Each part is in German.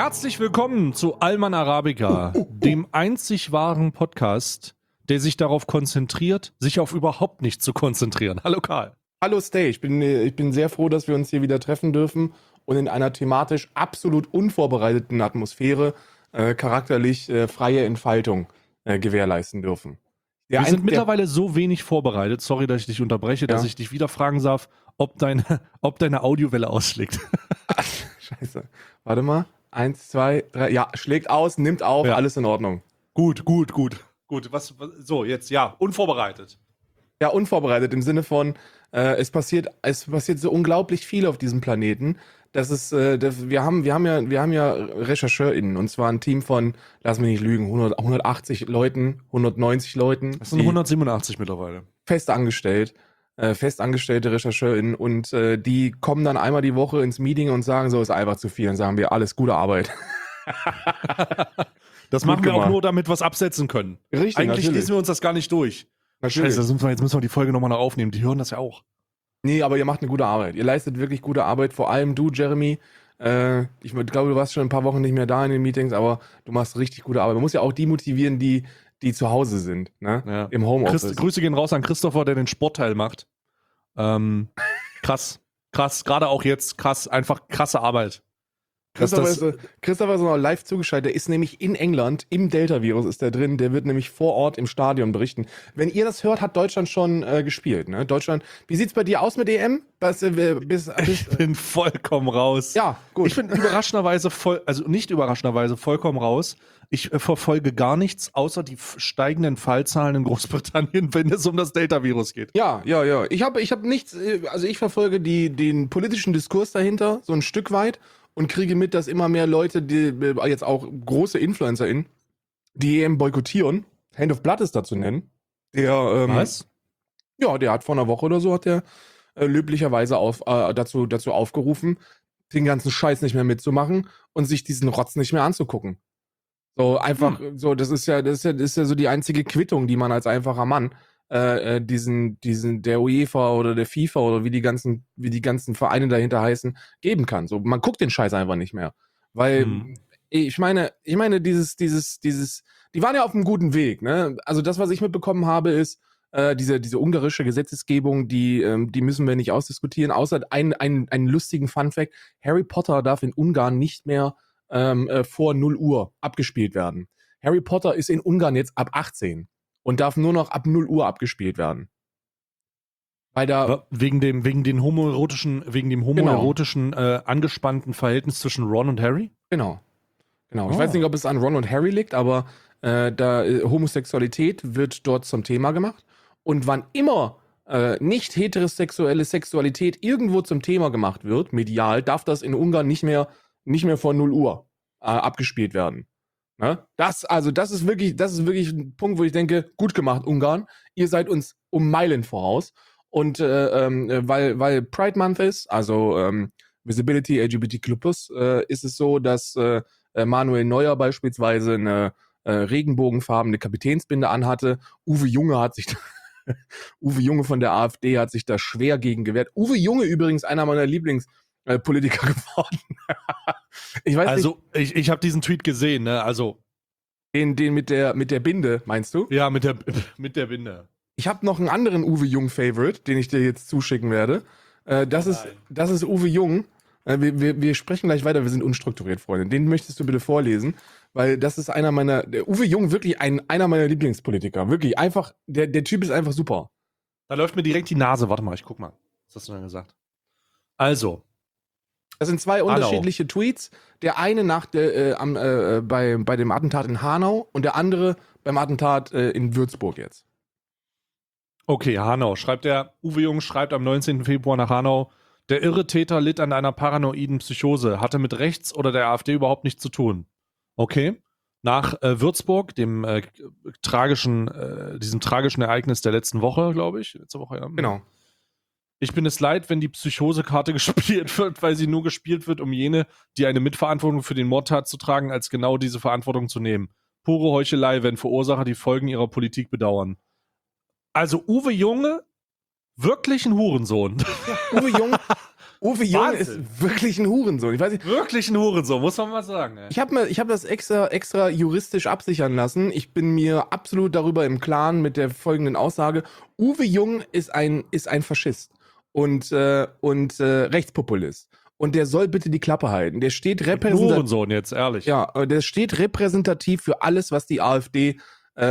Herzlich willkommen zu Alman Arabica, dem einzig wahren Podcast, der sich darauf konzentriert, sich auf überhaupt nichts zu konzentrieren. Hallo Karl. Hallo Stay, ich bin sehr froh, dass wir uns hier wieder treffen dürfen und in einer thematisch absolut unvorbereiteten Atmosphäre charakterlich freie Entfaltung gewährleisten dürfen. Wir sind mittlerweile so wenig vorbereitet, sorry, dass ich dich unterbreche, dass ich dich wieder fragen darf, ob deine Audiowelle ausschlägt. Scheiße. Warte mal. 1, 2, 3. Ja, schlägt aus, nimmt auf, alles in Ordnung. Gut. So, jetzt, unvorbereitet. Ja, unvorbereitet im Sinne von, es passiert so unglaublich viel auf diesem Planeten, wir haben ja RechercheurInnen, und zwar ein Team von, lass mich nicht lügen, 180 Leuten, 190 Leuten. Das sind 187 mittlerweile. Festangestellte RechercheurInnen, und die kommen dann einmal die Woche ins Meeting und sagen, so ist einfach zu viel. Dann sagen wir, alles gute Arbeit. Das machen wir auch nur, damit wir es absetzen können. Richtig, eigentlich natürlich. lesen wir uns das gar nicht durch. Natürlich. Scheiße, jetzt müssen wir die Folge nochmal aufnehmen. Die hören das ja auch. Nee, aber ihr macht eine gute Arbeit. Ihr leistet wirklich gute Arbeit. Vor allem du, Jeremy. Ich glaube, du warst schon ein paar Wochen nicht mehr da in den Meetings, aber du machst richtig gute Arbeit. Man muss ja auch die motivieren, die zu Hause sind, ne? Ja. Im Homeoffice. Grüße gehen raus an Christopher, der den Sportteil macht. Krass, gerade auch jetzt, einfach krasse Arbeit. Christopher ist noch live zugeschaltet, der ist nämlich in England, im Delta-Virus ist der drin, der wird nämlich vor Ort im Stadion berichten. Wenn ihr das hört, hat Deutschland schon gespielt, ne? Deutschland, wie sieht's bei dir aus mit EM? Ich bin vollkommen raus. Ja, gut. Ich bin nicht überraschenderweise vollkommen raus. Ich verfolge gar nichts, außer die steigenden Fallzahlen in Großbritannien, wenn es um das Delta-Virus geht. Ja. Ich hab nichts, also ich verfolge den politischen Diskurs dahinter, so ein Stück weit, und kriege mit, dass immer mehr Leute, die jetzt auch große InfluencerInnen, die EM boykottieren. Hand of Blood ist da zu nennen. Was? Ja, der hat vor einer Woche oder so, hat der löblicherweise dazu aufgerufen, den ganzen Scheiß nicht mehr mitzumachen und sich diesen Rotz nicht mehr anzugucken. So einfach, so, das ist ja so die einzige Quittung, die man als einfacher Mann der UEFA oder der FIFA oder wie die ganzen Vereine dahinter heißen, geben kann. So, man guckt den Scheiß einfach nicht mehr. Weil, ich meine, die waren ja auf einem guten Weg, ne? Also das, was ich mitbekommen habe, ist, diese ungarische Gesetzgebung, die müssen wir nicht ausdiskutieren, außer einen lustigen Funfact: Harry Potter darf in Ungarn nicht mehr vor 0 Uhr abgespielt werden. Harry Potter ist in Ungarn jetzt ab 18 und darf nur noch ab 0 Uhr abgespielt werden. Weil da wegen dem homoerotischen angespannten Verhältnis zwischen Ron und Harry? Genau. Ich weiß nicht, ob es an Ron und Harry liegt, aber Homosexualität wird dort zum Thema gemacht. Und wann immer nicht heterosexuelle Sexualität irgendwo zum Thema gemacht wird, medial, darf das in Ungarn nicht mehr vor 0 Uhr abgespielt werden. Ne? Das ist wirklich ein Punkt, wo ich denke, gut gemacht, Ungarn. Ihr seid uns um Meilen voraus. Und weil Pride Month ist, also Visibility LGBTQ+, ist es so, dass Manuel Neuer beispielsweise eine regenbogenfarbene Kapitänsbinde anhatte. Uwe Junge von der AfD hat sich da schwer gegen gewehrt. Uwe Junge übrigens einer meiner Lieblingspolitiker geworden. Ich weiß nicht. Ich habe diesen Tweet gesehen, ne? Also den mit der Binde, meinst du? Ja, mit der Binde. Ich habe noch einen anderen Uwe Jung-Favorite, den ich dir jetzt zuschicken werde. Das ist Uwe Jung. Wir sprechen gleich weiter, wir sind unstrukturiert, Freunde. Den möchtest du bitte vorlesen, weil das ist Uwe Jung, wirklich einer meiner Lieblingspolitiker. Wirklich, einfach, der Typ ist einfach super. Da läuft mir direkt die Nase. Warte mal, ich guck mal. Was hast du denn gesagt? Also. Das sind zwei unterschiedliche Tweets. Der eine bei dem Attentat in Hanau und der andere beim Attentat in Würzburg jetzt. Okay, Hanau. Uwe Jung schreibt am 19. Februar nach Hanau: Der irre Täter litt an einer paranoiden Psychose, hatte mit rechts oder der AfD überhaupt nichts zu tun. Okay. Nach Würzburg, diesem tragischen Ereignis der letzten Woche, glaube ich. Letzte Woche, ja. Genau. Ich bin es leid, wenn die Psychosekarte gespielt wird, weil sie nur gespielt wird, um jene, die eine Mitverantwortung für den Mordtat zu tragen, als genau diese Verantwortung zu nehmen. Pure Heuchelei, wenn Verursacher die Folgen ihrer Politik bedauern. Also Uwe Junge, wirklich ein Hurensohn. Uwe Jung, Uwe Jung Wahnsinn. ist wirklich ein Hurensohn. Ich weiß nicht, Wirklich ein Hurensohn, muss man mal sagen. Ey. ich hab das extra juristisch absichern lassen. Ich bin mir absolut darüber im Klaren mit der folgenden Aussage. Uwe Jung ist ein Faschist und Rechtspopulist. Und der soll bitte die Klappe halten. Der steht repräsentativ. Hurensohn jetzt, ehrlich. Ja, der steht repräsentativ für alles, was die AfD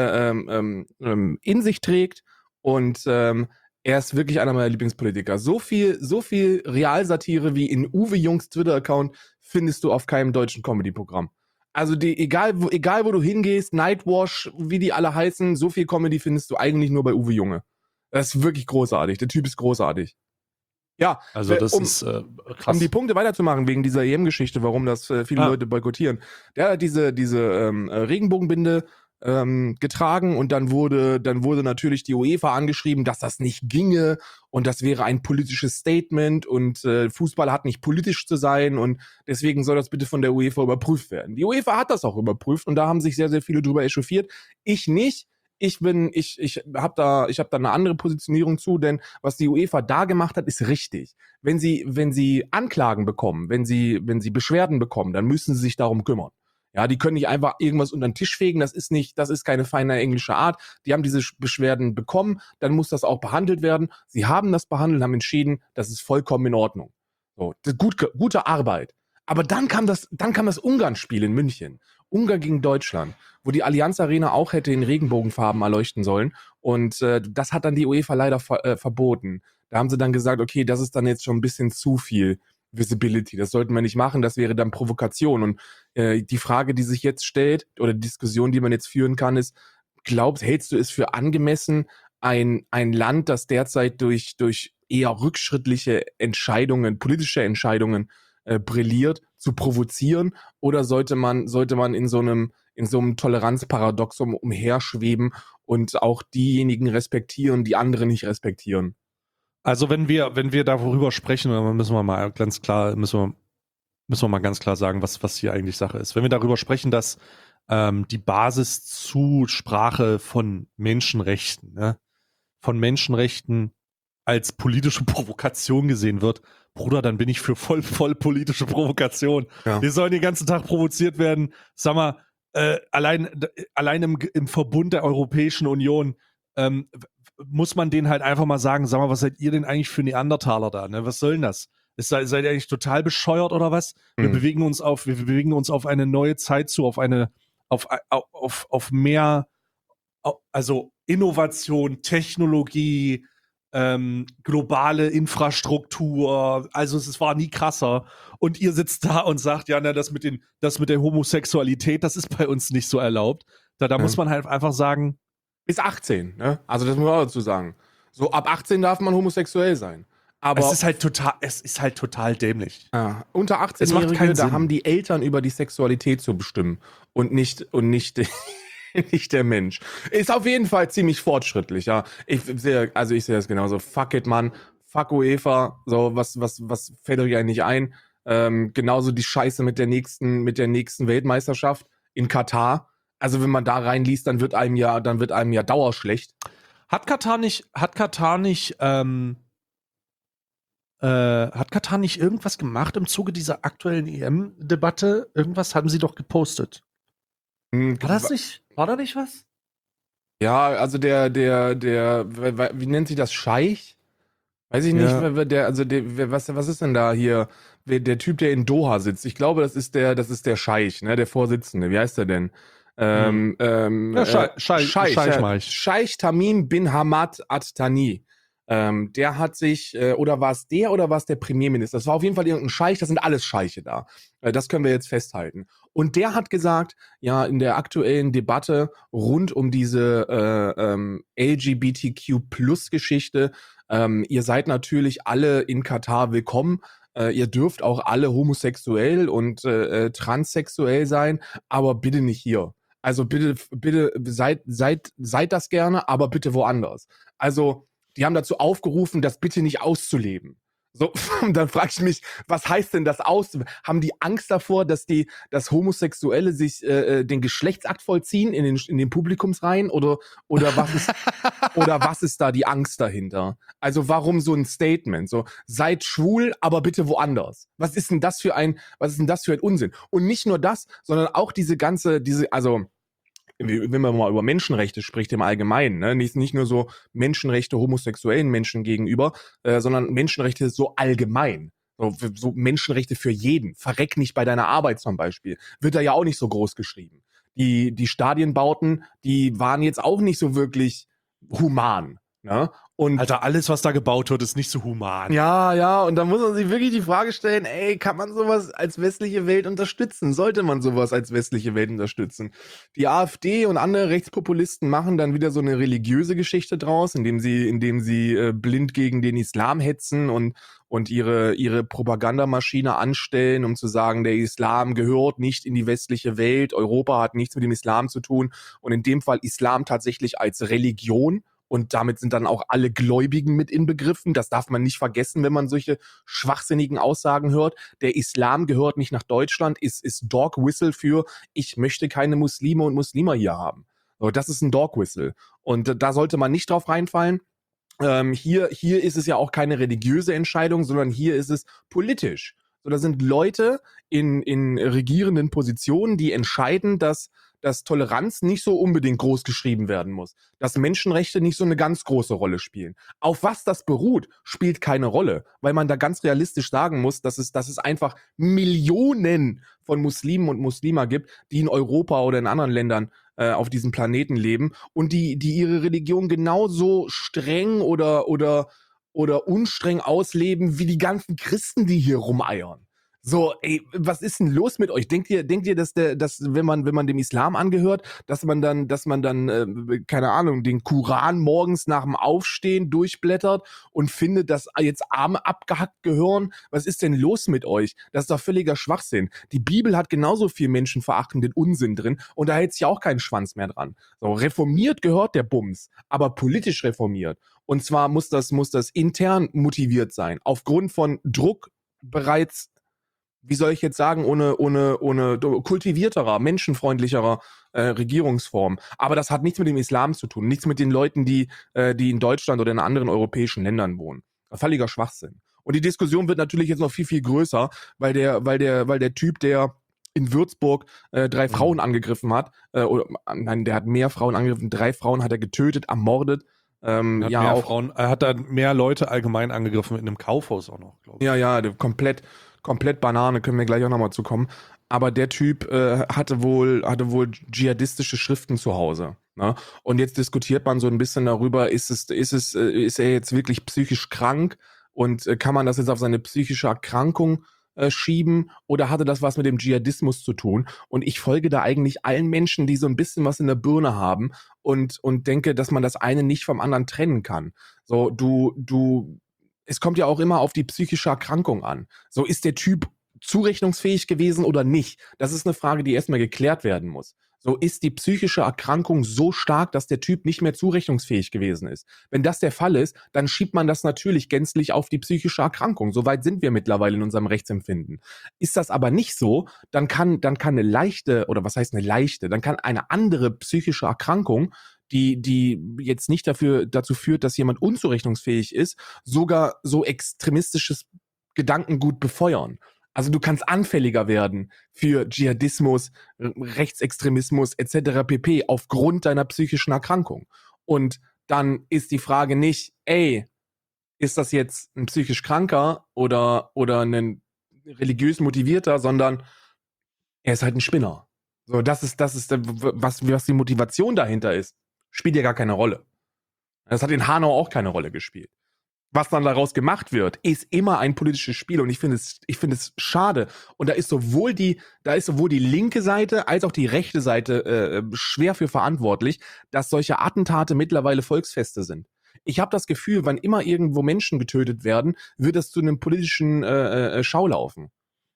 in sich trägt. Und er ist wirklich einer meiner Lieblingspolitiker. So viel Realsatire wie in Uwe Jungs Twitter-Account findest du auf keinem deutschen Comedy-Programm. Also egal wo du hingehst, Nightwash, wie die alle heißen, so viel Comedy findest du eigentlich nur bei Uwe Junge. Das ist wirklich großartig. Der Typ ist großartig. Ja, Also das ist krass. um die Punkte weiterzumachen wegen dieser EM-Geschichte, warum das viele Leute boykottieren. Der hat diese Regenbogenbinde getragen und dann wurde natürlich die UEFA angeschrieben, dass das nicht ginge und das wäre ein politisches Statement und Fußball hat nicht politisch zu sein und deswegen soll das bitte von der UEFA überprüft werden. Die UEFA hat das auch überprüft und da haben sich sehr, sehr viele drüber echauffiert. Ich nicht. Ich habe da eine andere Positionierung zu, denn was die UEFA da gemacht hat, ist richtig. Wenn sie Anklagen bekommen, wenn sie Beschwerden bekommen, dann müssen sie sich darum kümmern. Ja, die können nicht einfach irgendwas unter den Tisch fegen, das ist keine feine englische Art. Die haben diese Beschwerden bekommen, dann muss das auch behandelt werden. Sie haben das behandelt, haben entschieden, das ist vollkommen in Ordnung. So, gute Arbeit. Aber dann kam das Ungarn-Spiel in München. Ungarn gegen Deutschland, wo die Allianz Arena auch hätte in Regenbogenfarben erleuchten sollen. Und das hat dann die UEFA leider verboten. Da haben sie dann gesagt, okay, das ist dann jetzt schon ein bisschen zu viel Visibility. Das sollten wir nicht machen, das wäre dann Provokation. Und die Frage, die sich jetzt stellt, oder die Diskussion, die man jetzt führen kann, ist, hältst du es für angemessen, ein Land, das derzeit durch eher rückschrittliche Entscheidungen, politische Entscheidungen brilliert, zu provozieren, oder sollte man in so einem Toleranzparadoxum umherschweben und auch diejenigen respektieren, die andere nicht respektieren? Also wenn wir darüber sprechen, dann müssen wir mal ganz klar sagen, was hier eigentlich Sache ist. Wenn wir darüber sprechen, dass die Basis zu Sprache von Menschenrechten, ne, von Menschenrechten als politische Provokation gesehen wird, Bruder, dann bin ich für voll politische Provokation. Ja. Wir sollen den ganzen Tag provoziert werden. Sag mal, allein im Verbund der Europäischen Union muss man denen halt einfach mal sagen, sag mal, was seid ihr denn eigentlich für Neandertaler da? Ne? Was soll denn das? Seid ihr eigentlich total bescheuert oder was? Wir bewegen uns auf eine neue Zeit zu, auf mehr, also Innovation, Technologie, globale Infrastruktur, also es war nie krasser. Und ihr sitzt da und sagt, ja, na, das mit der Homosexualität, das ist bei uns nicht so erlaubt. Da muss man halt einfach sagen, bis 18, ne? Also das muss man auch dazu sagen. So ab 18 darf man homosexuell sein. Aber es ist halt total dämlich. ja, unter Es macht 18-Jährige, keinen da Sinn. haben die Eltern über die Sexualität zu bestimmen und nicht nicht der Mensch. Ist auf jeden Fall ziemlich fortschrittlich, ja. Ich sehe das genauso. Fuck it, Mann. Fuck UEFA. So, was fällt euch eigentlich ein? Genauso die Scheiße mit der nächsten Weltmeisterschaft in Katar. Also wenn man da reinliest, dann wird einem ja dauerschlecht. Hat Katar nicht irgendwas gemacht im Zuge dieser aktuellen EM-Debatte? Irgendwas haben sie doch gepostet. War da nicht was? Ja, also wie nennt sich das, Scheich? Weiß ich nicht, was ist denn da hier? Der Typ, der in Doha sitzt. Ich glaube, das ist der Scheich, ne, der Vorsitzende. Wie heißt der denn? Scheich Tamim bin Hamad At-Thani. Der hat sich, oder war es der Premierminister? Das war auf jeden Fall irgendein Scheich, das sind alles Scheiche da. Das können wir jetzt festhalten. Und der hat gesagt, ja, in der aktuellen Debatte rund um diese LGBTQ-Plus-Geschichte, ihr seid natürlich alle in Katar willkommen, ihr dürft auch alle homosexuell und transsexuell sein, aber bitte nicht hier. Also bitte seid das gerne, aber bitte woanders. Also die haben dazu aufgerufen, das bitte nicht auszuleben. So, dann frage ich mich, was heißt denn das aus? Haben die Angst davor, dass Homosexuelle sich den Geschlechtsakt vollziehen in den Publikumsreihen? Oder was ist da die Angst dahinter? Also warum so ein Statement? So, seid schwul, aber bitte woanders. Was ist denn das für ein Unsinn? Und nicht nur das, sondern auch also wenn man mal über Menschenrechte spricht im Allgemeinen, ne? Nicht nur so Menschenrechte homosexuellen Menschen gegenüber, sondern Menschenrechte so allgemein. So Menschenrechte für jeden. Verreck nicht bei deiner Arbeit zum Beispiel. Wird da ja auch nicht so groß geschrieben. Die Stadienbauten, die waren jetzt auch nicht so wirklich human. Ne? Und Alter, alles, was da gebaut wird, ist nicht so human. ja, und da muss man sich wirklich die Frage stellen, ey, kann man sowas als westliche Welt unterstützen? Sollte man sowas als westliche Welt unterstützen? Die AfD und andere Rechtspopulisten machen dann wieder so eine religiöse Geschichte draus, indem sie blind gegen den Islam hetzen und ihre Propagandamaschine anstellen, um zu sagen, der Islam gehört nicht in die westliche Welt, Europa hat nichts mit dem Islam zu tun und in dem Fall Islam tatsächlich als Religion. Und damit sind dann auch alle Gläubigen mit inbegriffen. Das darf man nicht vergessen, wenn man solche schwachsinnigen Aussagen hört. Der Islam gehört nicht nach Deutschland, ist Dog Whistle für ich möchte keine Muslime und Muslime hier haben. So, das ist ein Dog Whistle. Und da sollte man nicht drauf reinfallen. Hier ist es ja auch keine religiöse Entscheidung, sondern hier ist es politisch. So, da sind Leute in regierenden Positionen, die entscheiden, dass Toleranz nicht so unbedingt groß geschrieben werden muss, dass Menschenrechte nicht so eine ganz große Rolle spielen. Auf was das beruht, spielt keine Rolle, weil man da ganz realistisch sagen muss, dass es einfach Millionen von Muslimen und Muslima gibt, die in Europa oder in anderen Ländern auf diesem Planeten leben und die ihre Religion genauso streng oder unstreng ausleben wie die ganzen Christen, die hier rumeiern. So, ey, was ist denn los mit euch? Denkt ihr, dass wenn man dem Islam angehört, dass man dann, keine Ahnung, den Koran morgens nach dem Aufstehen durchblättert und findet, dass jetzt Arme abgehackt gehören? Was ist denn los mit euch? Das ist doch völliger Schwachsinn. Die Bibel hat genauso viel menschenverachtenden Unsinn drin und da hält sich auch keinen Schwanz mehr dran. So, reformiert gehört der Bums, aber politisch reformiert. Und zwar muss das intern motiviert sein, aufgrund von Druck bereits, wie soll ich jetzt sagen, ohne kultivierterer, menschenfreundlicherer Regierungsform. Aber das hat nichts mit dem Islam zu tun, nichts mit den Leuten, die in Deutschland oder in anderen europäischen Ländern wohnen. Völliger Schwachsinn. Und die Diskussion wird natürlich jetzt noch viel, viel größer, weil der Typ, der in Würzburg 3 Frauen angegriffen hat, der hat mehr Frauen angegriffen, 3 Frauen hat er getötet, ermordet. Er hat da mehr Leute allgemein angegriffen in einem Kaufhaus auch noch, glaube ich. Ja, komplett Banane, können wir gleich auch nochmal zu kommen. Aber der Typ hatte wohl dschihadistische Schriften zu Hause. Ne? Und jetzt diskutiert man so ein bisschen darüber, ist er jetzt wirklich psychisch krank und kann man das jetzt auf seine psychische Erkrankung schieben oder hatte das was mit dem Dschihadismus zu tun? Und ich folge da eigentlich allen Menschen, die so ein bisschen was in der Birne haben und denke, dass man das eine nicht vom anderen trennen kann. So, es kommt ja auch immer auf die psychische Erkrankung an. So, ist der Typ zurechnungsfähig gewesen oder nicht? Das ist eine Frage, die erstmal geklärt werden muss. So, ist die psychische Erkrankung so stark, dass der Typ nicht mehr zurechnungsfähig gewesen ist? Wenn das der Fall ist, dann schiebt man das natürlich gänzlich auf die psychische Erkrankung. Soweit sind wir mittlerweile in unserem Rechtsempfinden. Ist das aber nicht so, dann kann eine leichte, oder was heißt eine leichte, dann kann eine andere psychische Erkrankung, die jetzt nicht dazu führt, dass jemand unzurechnungsfähig ist, sogar so extremistisches Gedankengut befeuern. Also du kannst anfälliger werden für Dschihadismus, Rechtsextremismus etc. pp. Aufgrund deiner psychischen Erkrankung. Und dann ist die Frage nicht, ey, ist das jetzt ein psychisch Kranker oder ein religiös motivierter, sondern er ist halt ein Spinner. So, das ist was die Motivation dahinter ist, spielt ja gar keine Rolle. Das hat in Hanau auch keine Rolle gespielt. Was dann daraus gemacht wird, ist immer ein politisches Spiel und ich finde es schade. Und da ist sowohl die linke Seite als auch die rechte Seite schwer für verantwortlich, dass solche Attentate mittlerweile Volksfeste sind. Ich habe das Gefühl, wann immer irgendwo Menschen getötet werden, wird das zu einem politischen Schaulaufen.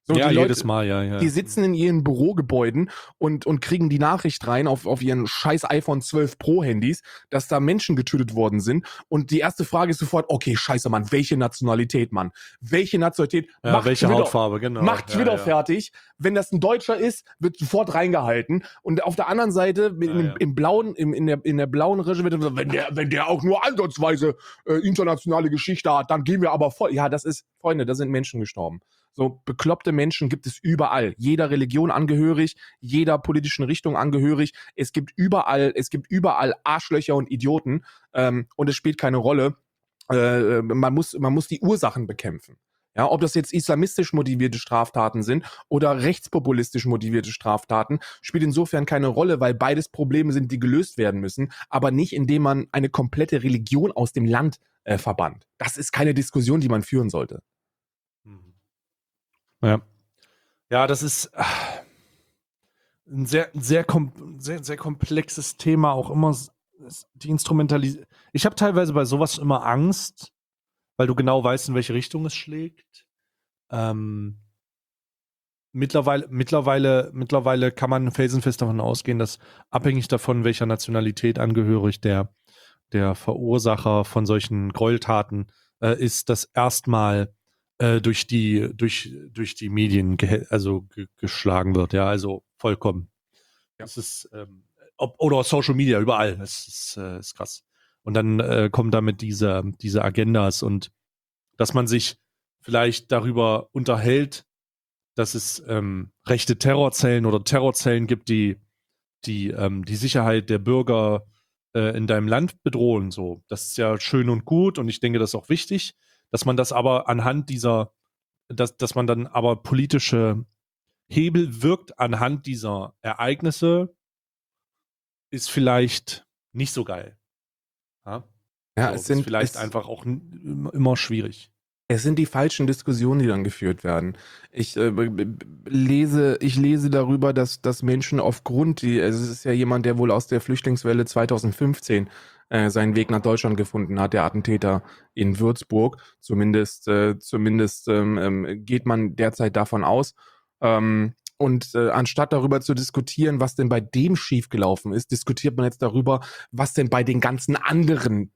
So, Ja, die jedes Leute, Mal, ja. die sitzen in ihren Bürogebäuden und kriegen die Nachricht rein auf ihren scheiß iPhone 12 Pro Handys, dass da Menschen getötet worden sind. Und die erste Frage ist sofort, okay, scheiße, Mann, welche Nationalität, Mann? Welche Nationalität? Ja, welche Hautfarbe, genau. Macht Twitter fertig. Wenn das ein Deutscher ist, wird sofort reingehalten. Und auf der anderen Seite, im blauen, in der blauen Regie wird gesagt, wenn der auch nur ansatzweise internationale Geschichte hat, dann gehen wir aber voll. Ja, das ist, Freunde, da sind Menschen gestorben. So bekloppte Menschen gibt es überall. Jeder Religion angehörig, jeder politischen Richtung angehörig. Es gibt überall Arschlöcher und Idioten, und es spielt keine Rolle. Man muss die Ursachen bekämpfen. Ja, ob das jetzt islamistisch motivierte Straftaten sind oder rechtspopulistisch motivierte Straftaten, spielt insofern keine Rolle, weil beides Probleme sind, die gelöst werden müssen, aber nicht, indem man eine komplette Religion aus dem Land verbannt. Das ist keine Diskussion, die man führen sollte. Ja, das ist ein sehr komplexes Thema, auch immer die Instrumentalisierung. Ich habe teilweise bei sowas immer Angst, weil du genau weißt, in welche Richtung es schlägt. Mittlerweile kann man felsenfest davon ausgehen, dass abhängig davon, welcher Nationalität angehörig der Verursacher von solchen Gräueltaten ist, dass erstmal durch die Medien geschlagen wird, ja, also vollkommen. Ja. Das ist, oder Social Media, überall, das ist krass. Und dann kommen damit diese Agendas und dass man sich vielleicht darüber unterhält, dass es rechte Terrorzellen oder Terrorzellen gibt, die Sicherheit der Bürger in deinem Land bedrohen. So, das ist ja schön und gut und ich denke, das ist auch wichtig, dass man das aber anhand dass man dann aber politische Hebel wirkt anhand dieser Ereignisse, ist vielleicht nicht so geil. Ja, so, es ist vielleicht einfach auch immer schwierig. Es sind die falschen Diskussionen, die dann geführt werden. Ich lese darüber, dass Menschen aufgrund, es ist ja jemand, der wohl aus der Flüchtlingswelle 2015 seinen Weg nach Deutschland gefunden hat, der Attentäter in Würzburg. Zumindest geht man derzeit davon aus. Und anstatt darüber zu diskutieren, was denn bei dem schiefgelaufen ist, diskutiert man jetzt darüber, was denn bei den ganzen anderen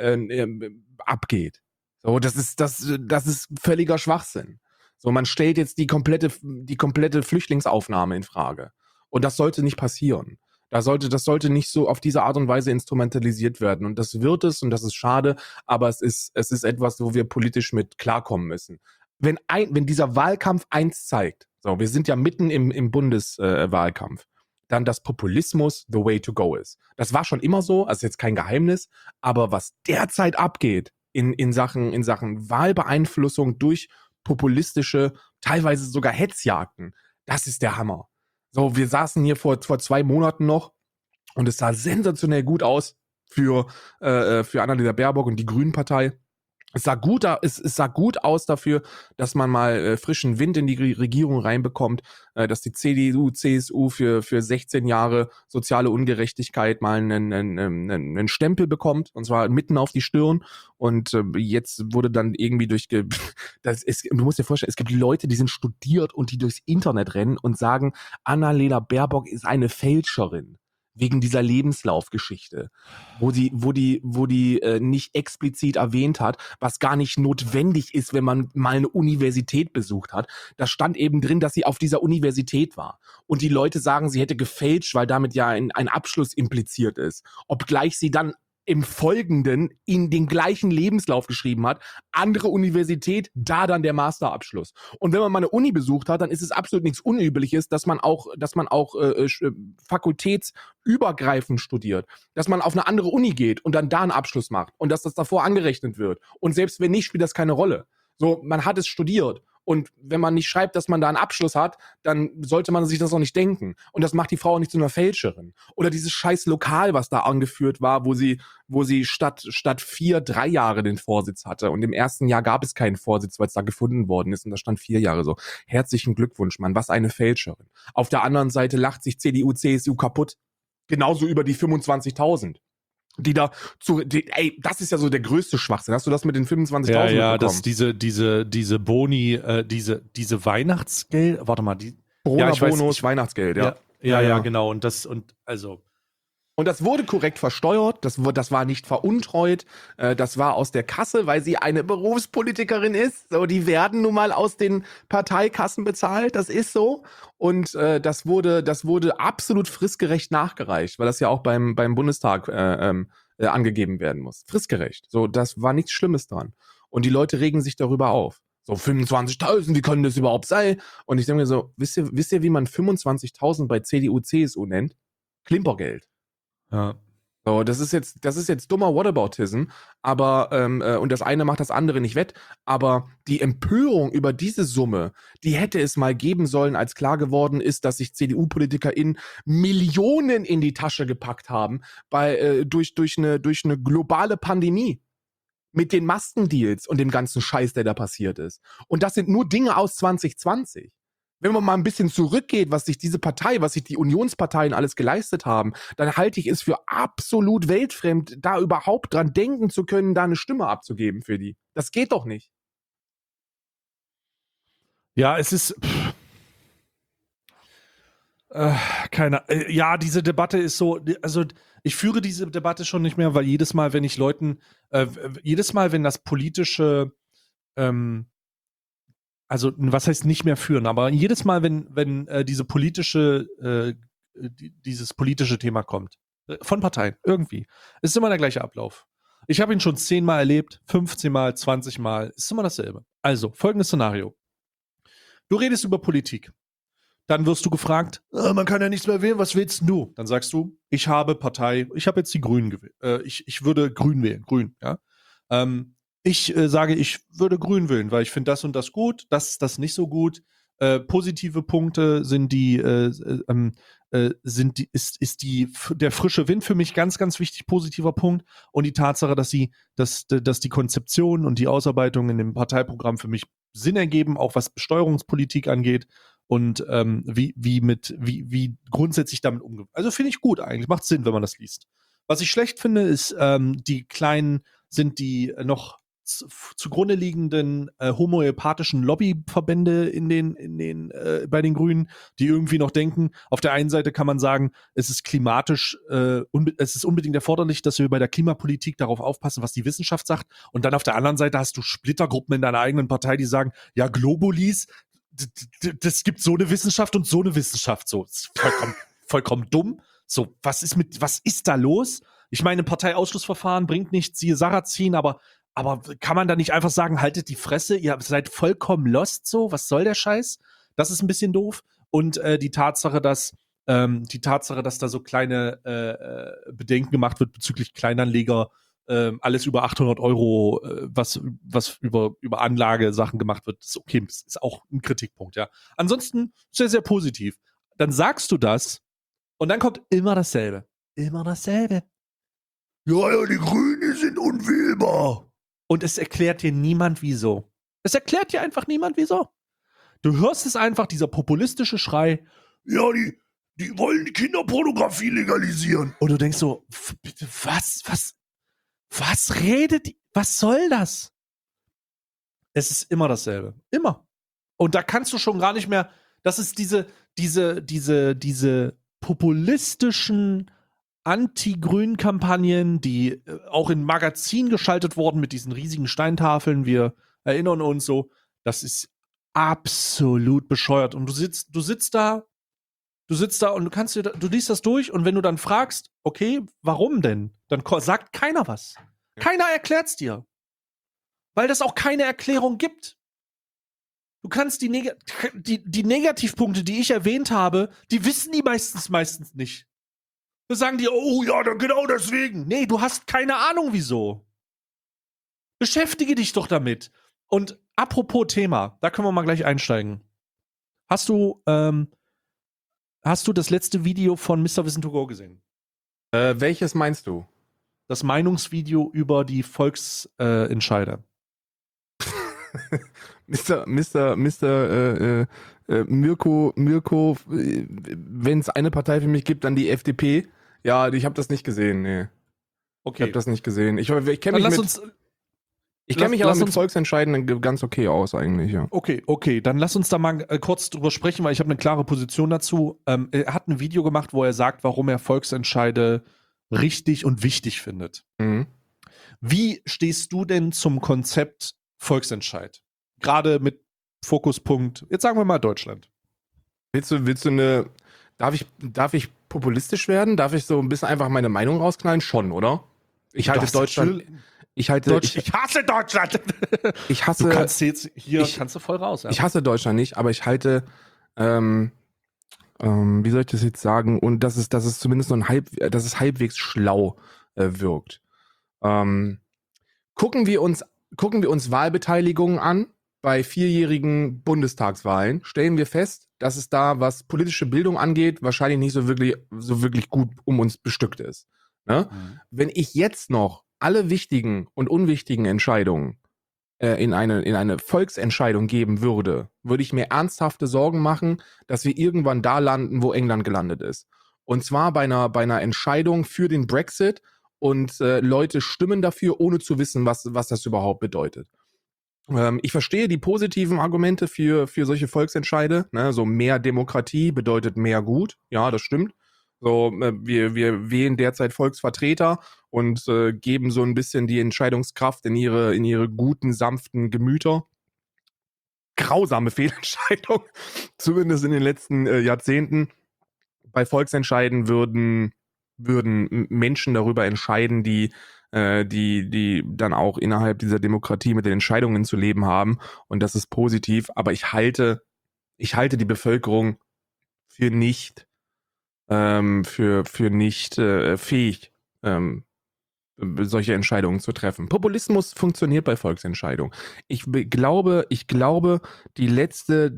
abgeht. So, das ist völliger Schwachsinn. So, man stellt jetzt die komplette Flüchtlingsaufnahme in Frage. Und das sollte nicht passieren. Das sollte nicht so auf diese Art und Weise instrumentalisiert werden. Und das wird es, und das ist schade, aber es ist etwas, wo wir politisch mit klarkommen müssen. Wenn dieser Wahlkampf eins zeigt, so, wir sind ja mitten im Bundeswahlkampf, dann, dass Populismus the way to go ist. Das war schon immer so, also jetzt kein Geheimnis, aber was derzeit abgeht in Sachen Wahlbeeinflussung durch populistische, teilweise sogar Hetzjagden, das ist der Hammer. So, wir saßen hier vor 2 Monaten noch und es sah sensationell gut aus für Annalena Baerbock und die Grünen-Partei. Es sah gut aus dafür, dass man mal frischen Wind in die Regierung reinbekommt, dass die CDU, CSU für 16 Jahre soziale Ungerechtigkeit mal einen Stempel bekommt, und zwar mitten auf die Stirn. Und jetzt wurde dann irgendwie du musst dir vorstellen, es gibt Leute, die sind studiert und die durchs Internet rennen und sagen, Annalena Baerbock ist eine Fälscherin. Wegen dieser Lebenslaufgeschichte, wo die nicht explizit erwähnt hat, was gar nicht notwendig ist, wenn man mal eine Universität besucht hat. Da stand eben drin, dass sie auf dieser Universität war. Und die Leute sagen, sie hätte gefälscht, weil damit ja ein Abschluss impliziert ist. Obgleich sie dann im Folgenden in den gleichen Lebenslauf geschrieben hat, andere Universität, da dann der Masterabschluss. Und wenn man mal eine Uni besucht hat, dann ist es absolut nichts Unübliches, dass man auch fakultätsübergreifend studiert, dass man auf eine andere Uni geht und dann da einen Abschluss macht und dass das davor angerechnet wird. Und selbst wenn nicht, spielt das keine Rolle. So, man hat es studiert. Und wenn man nicht schreibt, dass man da einen Abschluss hat, dann sollte man sich das auch nicht denken. Und das macht die Frau auch nicht zu einer Fälscherin. Oder dieses scheiß Lokal, was da angeführt war, wo sie statt 4 3 Jahre den Vorsitz hatte. Und im ersten Jahr gab es keinen Vorsitz, weil es da gefunden worden ist. Und da stand 4 Jahre so. Herzlichen Glückwunsch, Mann. Was eine Fälscherin. Auf der anderen Seite lacht sich CDU, CSU kaputt. Genauso über die 25.000. Die da ey, das ist ja so der größte Schwachsinn. Hast du das mit den 25.000 Ja, mitbekommen? diese Boni, diese Weihnachtsgeld, warte mal, Corona-Bonus, Weihnachtsgeld, ja. ja, genau. Und Und das wurde korrekt versteuert, das war nicht veruntreut, das war aus der Kasse, weil sie eine Berufspolitikerin ist. So, die werden nun mal aus den Parteikassen bezahlt, das ist so. Und das wurde absolut fristgerecht nachgereicht, weil das ja auch beim Bundestag angegeben werden muss. Fristgerecht. So, das war nichts Schlimmes dran. Und die Leute regen sich darüber auf. So 25.000, wie können das überhaupt sein? Und ich denke mir so, wisst ihr, wie man 25.000 bei CDU, CSU nennt? Klimpergeld. ja. So, das ist jetzt dummer Whataboutism, aber und das eine macht das andere nicht wett, aber die Empörung über diese Summe, die hätte es mal geben sollen, als klar geworden ist, dass sich CDU-PolitikerInnen Millionen in die Tasche gepackt haben durch eine globale Pandemie mit den Maskendeals und dem ganzen Scheiß, der da passiert ist. Und das sind nur Dinge aus 2020. Wenn man mal ein bisschen zurückgeht, was sich die Unionsparteien alles geleistet haben, dann halte ich es für absolut weltfremd, da überhaupt dran denken zu können, da eine Stimme abzugeben für die. Das geht doch nicht. Ja, es ist. Ja, diese Debatte ist so, also ich führe diese Debatte schon nicht mehr, weil jedes Mal, wenn ich Leuten, wenn das politische, also was heißt nicht mehr führen, aber jedes Mal, wenn dieses politische Thema kommt, von Parteien, irgendwie, ist immer der gleiche Ablauf. Ich habe ihn schon 10-mal erlebt, 15-mal, 20-mal, ist immer dasselbe. Also, folgendes Szenario. Du redest über Politik. Dann wirst du gefragt, man kann ja nichts mehr wählen, was willst du? Dann sagst du, ich habe jetzt die Grünen gewählt. Ich würde Grün wählen, Grün, ja. Ich sage, ich würde Grün wählen, weil ich finde das und das gut, das nicht so gut. Positive Punkte sind der frische Wind für mich ganz, ganz wichtig, positiver Punkt. Und die Tatsache, dass die Konzeption und die Ausarbeitung in dem Parteiprogramm für mich Sinn ergeben, auch was Besteuerungspolitik angeht und wie grundsätzlich damit umgeht. Also finde ich gut eigentlich, macht Sinn, wenn man das liest. Was ich schlecht finde, ist, die kleinen sind die noch zugrunde liegenden homöopathischen Lobbyverbände bei den Grünen, die irgendwie noch denken, auf der einen Seite kann man sagen, es ist klimatisch, es ist unbedingt erforderlich, dass wir bei der Klimapolitik darauf aufpassen, was die Wissenschaft sagt. Und dann auf der anderen Seite hast du Splittergruppen in deiner eigenen Partei, die sagen, ja, Globulis, das gibt so eine Wissenschaft und so eine Wissenschaft. So, ist vollkommen dumm. So, was ist da los? Ich meine, Parteiausschlussverfahren bringt nichts, siehe Sarrazin, aber kann man da nicht einfach sagen, haltet die Fresse, ihr seid vollkommen lost so, was soll der Scheiß? Das ist ein bisschen doof. Und die Tatsache, dass da so kleine Bedenken gemacht wird bezüglich Kleinanleger, alles über 800 Euro, was über Anlagesachen gemacht wird, ist okay, ist auch ein Kritikpunkt, ja. Ansonsten sehr, sehr positiv. Dann sagst du das und dann kommt immer dasselbe. Immer dasselbe. Ja, die Grünen sind unwählbar. Und es erklärt dir niemand, wieso. Es erklärt dir einfach niemand, wieso. Du hörst es einfach, dieser populistische Schrei, ja, die wollen die Kinderpornografie legalisieren. Und du denkst so, bitte, was redet die? Was soll das? Es ist immer dasselbe. Immer. Und da kannst du schon gar nicht mehr, das ist diese populistischen Anti-Grün-Kampagnen, die auch in Magazinen geschaltet wurden mit diesen riesigen Steintafeln. Wir erinnern uns so, das ist absolut bescheuert. Und du sitzt da und du liest das durch und wenn du dann fragst, okay, warum denn? Dann sagt keiner was. Keiner erklärt's dir. Weil das auch keine Erklärung gibt. Du kannst die Negativpunkte, die ich erwähnt habe, die wissen die meistens nicht. Wir sagen dir, oh ja, dann genau deswegen. Nee, du hast keine Ahnung, wieso. Beschäftige dich doch damit. Und apropos Thema, da können wir mal gleich einsteigen. Hast du das letzte Video von Mr. Wissen to Go gesehen? Welches meinst du? Das Meinungsvideo über die Volksentscheider. Mirko, wenn es eine Partei für mich gibt, dann die FDP. Ja, ich habe das nicht gesehen, nee. Ich habe das nicht gesehen. Ich kenne Dann mich lass mit, uns. ich kenn mich aber lass mit uns- Volksentscheiden ganz okay aus eigentlich, ja. Okay, dann lass uns da mal kurz drüber sprechen, weil ich habe eine klare Position dazu. Er hat ein Video gemacht, wo er sagt, warum er Volksentscheide richtig und wichtig findet. Mhm. Wie stehst du denn zum Konzept Volksentscheid? Gerade mit Fokuspunkt, jetzt sagen wir mal Deutschland. Willst du eine, darf ich populistisch werden? Darf ich so ein bisschen einfach meine Meinung rausknallen? Schon, oder? Ich halte Deutschland, ich halte, Ich hasse Deutschland! ich Du hasse, kannst jetzt hier ich- kannst du voll raus. Ja. ich hasse Deutschland nicht, aber ich halte, wie soll ich das jetzt sagen? Und dass es zumindest so dass es halbwegs schlau wirkt. Ähm, gucken wir uns Wahlbeteiligungen an bei 4-jährigen Bundestagswahlen, stellen wir fest, dass es da, was politische Bildung angeht, wahrscheinlich nicht so wirklich gut um uns bestückt ist. Ne? Wenn ich jetzt noch alle wichtigen und unwichtigen Entscheidungen in eine Volksentscheidung geben würde, würde ich mir ernsthafte Sorgen machen, dass wir irgendwann da landen, wo England gelandet ist. Und zwar bei einer Entscheidung für den Brexit und Leute stimmen dafür, ohne zu wissen, was das überhaupt bedeutet. Ich verstehe die positiven Argumente für solche Volksentscheide. Ne? So mehr Demokratie bedeutet mehr Gut. Ja, das stimmt. So, wir wählen derzeit Volksvertreter und geben so ein bisschen die Entscheidungskraft in ihre guten, sanften Gemüter. Grausame Fehlentscheidung, zumindest in den letzten Jahrzehnten. Bei Volksentscheiden würden Menschen darüber entscheiden, die dann auch innerhalb dieser Demokratie mit den Entscheidungen zu leben haben. Und das ist positiv. Aber ich halte die Bevölkerung für nicht für nicht fähig, solche Entscheidungen zu treffen. Populismus funktioniert bei Volksentscheidungen. Ich glaube, die letzte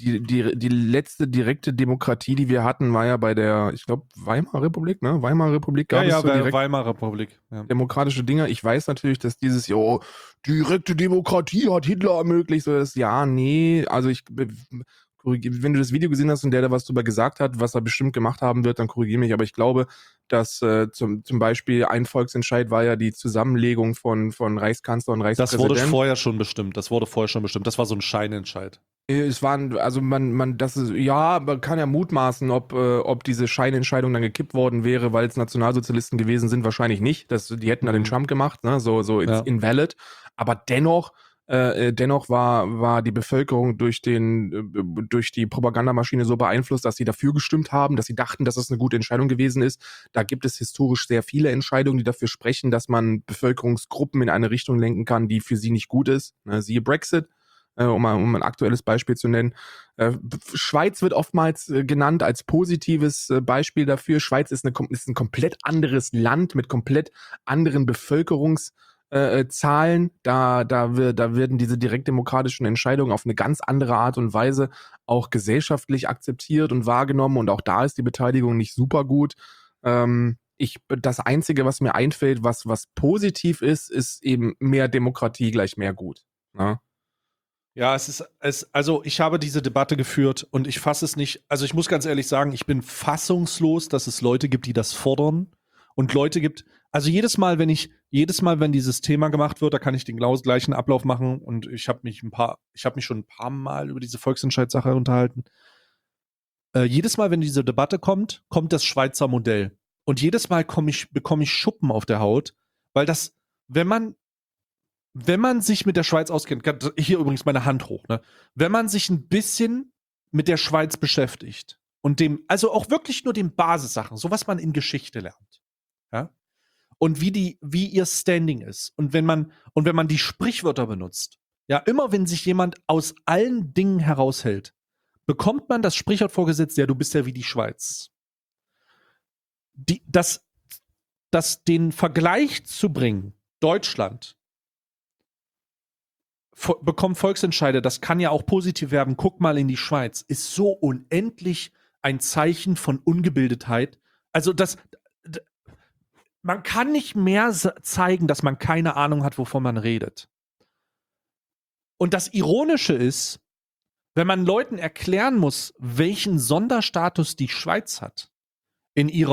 direkte Demokratie, die wir hatten, war ja bei der, ich glaube, Weimarer Republik, ne? Weimarer Republik gab es so direkt Weimarer Republik. Ja. demokratische Dinge. Ich weiß natürlich, dass dieses, direkte Demokratie hat Hitler ermöglicht, so das, nee, also wenn du das Video gesehen hast und der da was drüber gesagt hat, was er bestimmt gemacht haben wird, dann korrigiere mich, aber ich glaube, dass zum Beispiel ein Volksentscheid war ja die Zusammenlegung von Reichskanzler und Das Reichspräsident. wurde vorher schon bestimmt. Das war so ein Scheinentscheid. Es waren, also man kann ja mutmaßen, ob diese Scheinentscheidung dann gekippt worden wäre, weil es Nationalsozialisten gewesen sind, wahrscheinlich nicht. Die hätten dann den Trump gemacht, ne? So Ja. invalid. Aber dennoch war die Bevölkerung durch die Propagandamaschine so beeinflusst, dass sie dafür gestimmt haben, dass sie dachten, dass es eine gute Entscheidung gewesen ist. Da gibt es historisch sehr viele Entscheidungen, die dafür sprechen, dass man Bevölkerungsgruppen in eine Richtung lenken kann, die für sie nicht gut ist. Ne? Siehe Brexit. Um ein aktuelles Beispiel zu nennen. Schweiz wird oftmals genannt als positives Beispiel dafür. Schweiz ist ein komplett anderes Land mit komplett anderen Bevölkerungszahlen. Da werden diese direktdemokratischen Entscheidungen auf eine ganz andere Art und Weise auch gesellschaftlich akzeptiert und wahrgenommen. Und auch da ist die Beteiligung nicht super gut. Das Einzige, was mir einfällt, was positiv ist eben mehr Demokratie gleich mehr gut. Ne? Ja, also ich habe diese Debatte geführt und ich fasse es nicht, also ich muss ganz ehrlich sagen, ich bin fassungslos, dass es Leute gibt, die das fordern und Leute gibt, also jedes Mal, wenn dieses Thema gemacht wird, da kann ich den gleichen Ablauf machen und ich habe mich schon ein paar Mal über diese Volksentscheidssache unterhalten. Jedes Mal, wenn diese Debatte kommt das Schweizer Modell und jedes Mal bekomme ich Schuppen auf der Haut, weil das, wenn man sich mit der Schweiz auskennt, hier übrigens meine Hand hoch, ne? Wenn man sich ein bisschen mit der Schweiz beschäftigt und also auch wirklich nur den Basissachen, so was man in Geschichte lernt, ja? Und wie ihr Standing ist. Und wenn man die Sprichwörter benutzt, ja, immer wenn sich jemand aus allen Dingen heraushält, bekommt man das Sprichwort vorgesetzt, ja, du bist ja wie die Schweiz. Den Vergleich zu bringen, Deutschland bekommt Volksentscheide, das kann ja auch positiv werden, guck mal in die Schweiz, ist so unendlich ein Zeichen von Ungebildetheit. Also man kann nicht mehr zeigen, dass man keine Ahnung hat, wovon man redet. Und das Ironische ist, wenn man Leuten erklären muss, welchen Sonderstatus die Schweiz hat, in ihrer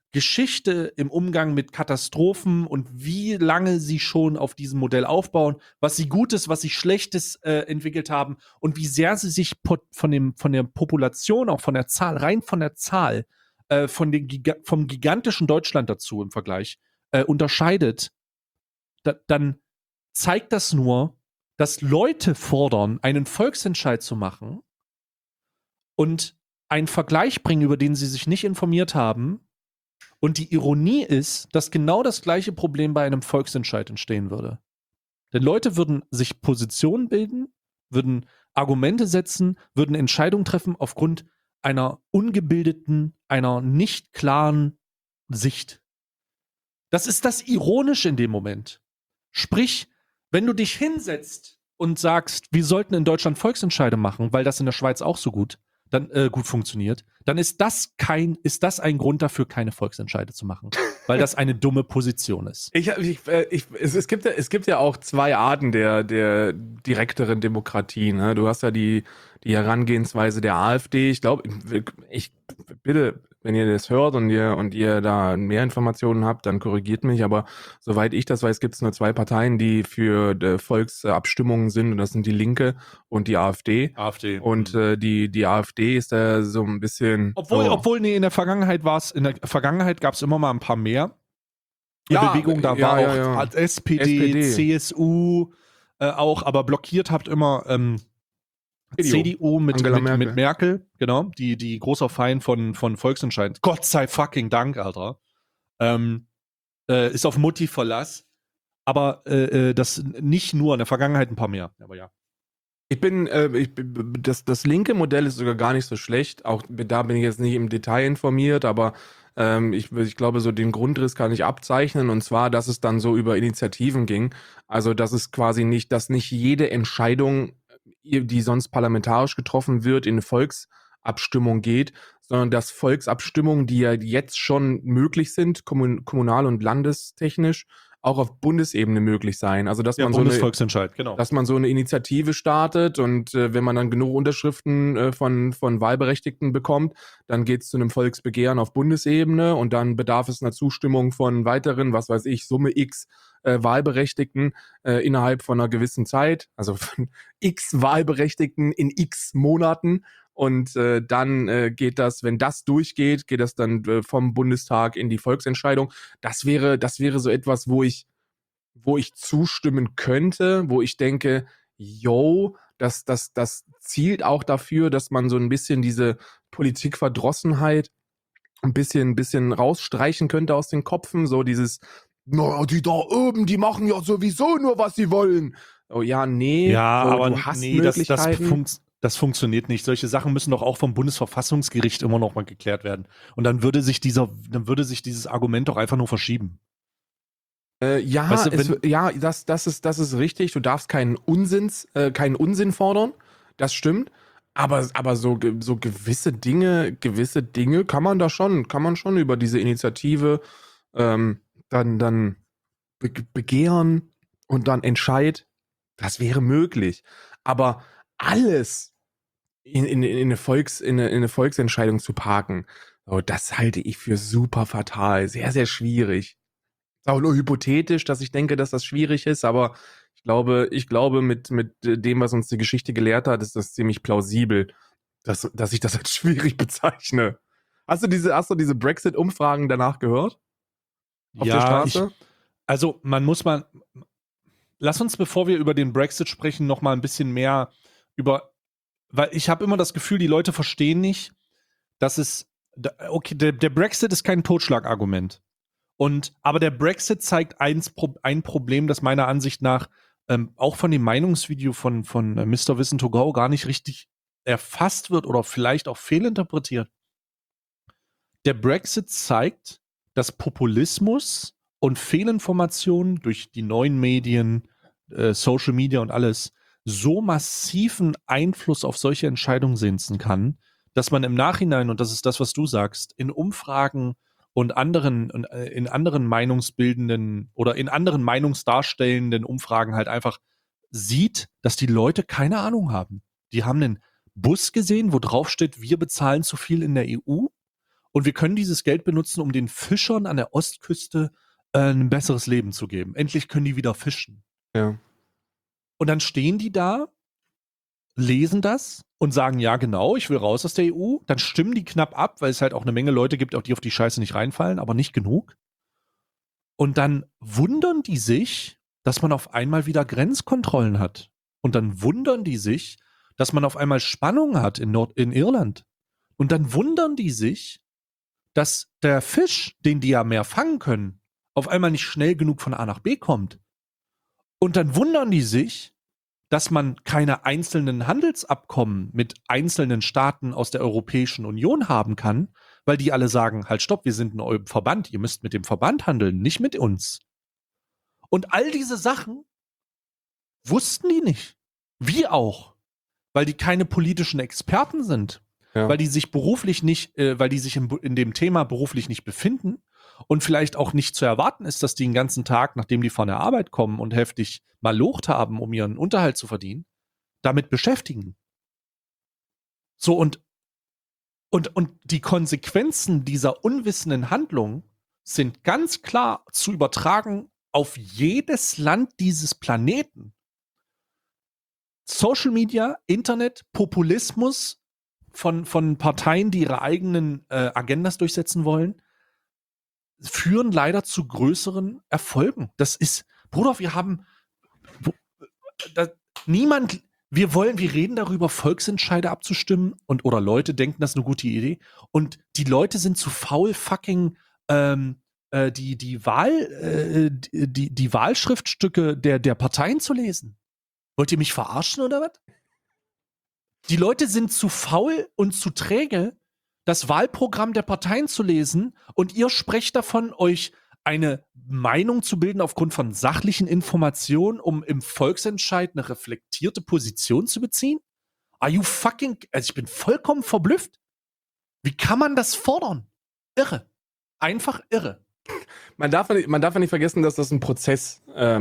Geschichte im Umgang mit Katastrophen und wie lange sie schon auf diesem Modell aufbauen, was sie Gutes, was sie Schlechtes entwickelt haben und wie sehr sie sich von der Population, auch von der Zahl, rein von der Zahl, vom gigantischen Deutschland dazu im Vergleich, unterscheidet, dann zeigt das nur, dass Leute fordern, einen Volksentscheid zu machen und einen Vergleich bringen, über den sie sich nicht informiert haben. Und die Ironie ist, dass genau das gleiche Problem bei einem Volksentscheid entstehen würde. Denn Leute würden sich Positionen bilden, würden Argumente setzen, würden Entscheidungen treffen aufgrund einer ungebildeten, einer nicht klaren Sicht. Das ist das Ironische in dem Moment. Sprich, wenn du dich hinsetzt und sagst, wir sollten in Deutschland Volksentscheide machen, weil das in der Schweiz auch so gut funktioniert, dann ist das ein Grund dafür, keine Volksentscheide zu machen, weil das eine dumme Position ist. Es gibt ja auch zwei Arten der direkteren Demokratie. Ne? Du hast ja die Herangehensweise der AfD. Ich glaube, bitte, wenn ihr das hört und ihr da mehr Informationen habt, dann korrigiert mich. Aber soweit ich das weiß, gibt es nur zwei Parteien, die für Volksabstimmungen sind. Und das sind die Linke und die AfD. Und die AfD ist da so ein bisschen. Obwohl, nee, in der Vergangenheit gab es immer mal ein paar mehr. Ja, Bewegungen, da war auch SPD, CSU auch, aber blockiert habt immer CDU mit Merkel, genau, die großer Feind von Volksentscheid. Gott sei fucking Dank, Alter. Ist auf Mutti Verlass. Aber das nicht nur, in der Vergangenheit ein paar mehr. Aber ja. Das linke Modell ist sogar gar nicht so schlecht. Auch da bin ich jetzt nicht im Detail informiert, aber ich glaube, so den Grundriss kann ich abzeichnen, und zwar, dass es dann so über Initiativen ging. Also, dass es quasi dass nicht jede Entscheidung, die sonst parlamentarisch getroffen wird, in eine Volksabstimmung geht, sondern dass Volksabstimmungen, die ja jetzt schon möglich sind, kommunal- und landestechnisch, auch auf Bundesebene möglich sein. Also dass man Bundesvolksentscheid, genau. Dass man so eine Initiative startet, und wenn man dann genug Unterschriften von Wahlberechtigten bekommt, dann geht es zu einem Volksbegehren auf Bundesebene, und dann bedarf es einer Zustimmung von weiteren, was weiß ich, Summe X Wahlberechtigten innerhalb von einer gewissen Zeit, also von X Wahlberechtigten in X Monaten. Und dann geht das, wenn das durchgeht, geht das dann vom Bundestag in die Volksentscheidung. Das wäre so etwas, wo ich zustimmen könnte, wo ich denke, das zielt auch dafür, dass man so ein bisschen diese Politikverdrossenheit ein bisschen rausstreichen könnte aus den Köpfen, so dieses, na, die da oben, die machen ja sowieso nur, was sie wollen. Oh ja, nee, ja, so, aber du hast nee, Möglichkeiten. das funktioniert nicht. Solche Sachen müssen doch auch vom Bundesverfassungsgericht immer noch mal geklärt werden. Und dann würde sich dieses Argument doch einfach nur verschieben. Ja, weißt du, das ist richtig. Du darfst keinen Unsinn fordern. Das stimmt. Aber so gewisse Dinge kann man schon über diese Initiative dann begehren und dann Entscheid. Das wäre möglich. Aber alles in eine Volksentscheidung zu parken, das halte ich für super fatal. Sehr, sehr schwierig. Ist auch nur hypothetisch, dass ich denke, dass das schwierig ist, aber ich glaube mit dem, was uns die Geschichte gelehrt hat, ist das ziemlich plausibel, dass ich das als schwierig bezeichne. Hast du diese Brexit-Umfragen danach gehört? Auf der Straße? Also lass uns, bevor wir über den Brexit sprechen, noch mal ein bisschen mehr weil ich habe immer das Gefühl, die Leute verstehen nicht, dass der Brexit ist kein Totschlagargument. Aber der Brexit zeigt ein Problem, das meiner Ansicht nach auch von dem Meinungsvideo von Mr. Wissen to Go gar nicht richtig erfasst wird oder vielleicht auch fehlinterpretiert. Der Brexit zeigt, dass Populismus und Fehlinformationen durch die neuen Medien, Social Media und alles so massiven Einfluss auf solche Entscheidungen setzen kann, dass man im Nachhinein, und das ist das, was du sagst, in Umfragen und in anderen meinungsbildenden oder in anderen meinungsdarstellenden Umfragen halt einfach sieht, dass die Leute keine Ahnung haben. Die haben einen Bus gesehen, wo drauf steht, wir bezahlen zu viel in der EU, Und wir können dieses Geld benutzen, um den Fischern an der Ostküste ein besseres Leben zu geben. Endlich können die wieder fischen. Ja. Und dann stehen die da, lesen das und sagen, ja genau, ich will raus aus der EU. Dann stimmen die knapp ab, weil es halt auch eine Menge Leute gibt, auch die auf die Scheiße nicht reinfallen, aber nicht genug. Und dann wundern die sich, dass man auf einmal wieder Grenzkontrollen hat. Und dann wundern die sich, dass man auf einmal Spannungen hat in Irland. Und dann wundern die sich, dass der Fisch, den die ja mehr fangen können, auf einmal nicht schnell genug von A nach B kommt. Und dann wundern die sich, dass man keine einzelnen Handelsabkommen mit einzelnen Staaten aus der Europäischen Union haben kann, weil die alle sagen, halt stopp, wir sind ein Verband, ihr müsst mit dem Verband handeln, nicht mit uns. Und all diese Sachen wussten die nicht. Wie auch. Weil die keine politischen Experten sind. Ja. Weil die sich beruflich nicht, weil die sich in dem Thema beruflich nicht befinden und vielleicht auch nicht zu erwarten ist, dass die den ganzen Tag, nachdem die von der Arbeit kommen und heftig mal Locht haben, um ihren Unterhalt zu verdienen, damit beschäftigen. So und die Konsequenzen dieser unwissenden Handlung sind ganz klar zu übertragen auf jedes Land dieses Planeten. Social Media, Internet, Populismus von Parteien, die ihre eigenen Agendas durchsetzen wollen, führen leider zu größeren Erfolgen. Das ist, Bruder, wir reden darüber, Volksentscheide abzustimmen oder Leute denken, das ist eine gute Idee und die Leute sind zu faul, fucking die Wahlschriftstücke der Parteien zu lesen. Wollt ihr mich verarschen oder was? Die Leute sind zu faul und zu träge, das Wahlprogramm der Parteien zu lesen und ihr sprecht davon, euch eine Meinung zu bilden aufgrund von sachlichen Informationen, um im Volksentscheid eine reflektierte Position zu beziehen? Are you fucking... Also ich bin vollkommen verblüfft. Wie kann man das fordern? Irre. Einfach irre. Man darf ja nicht vergessen, dass das ein Prozess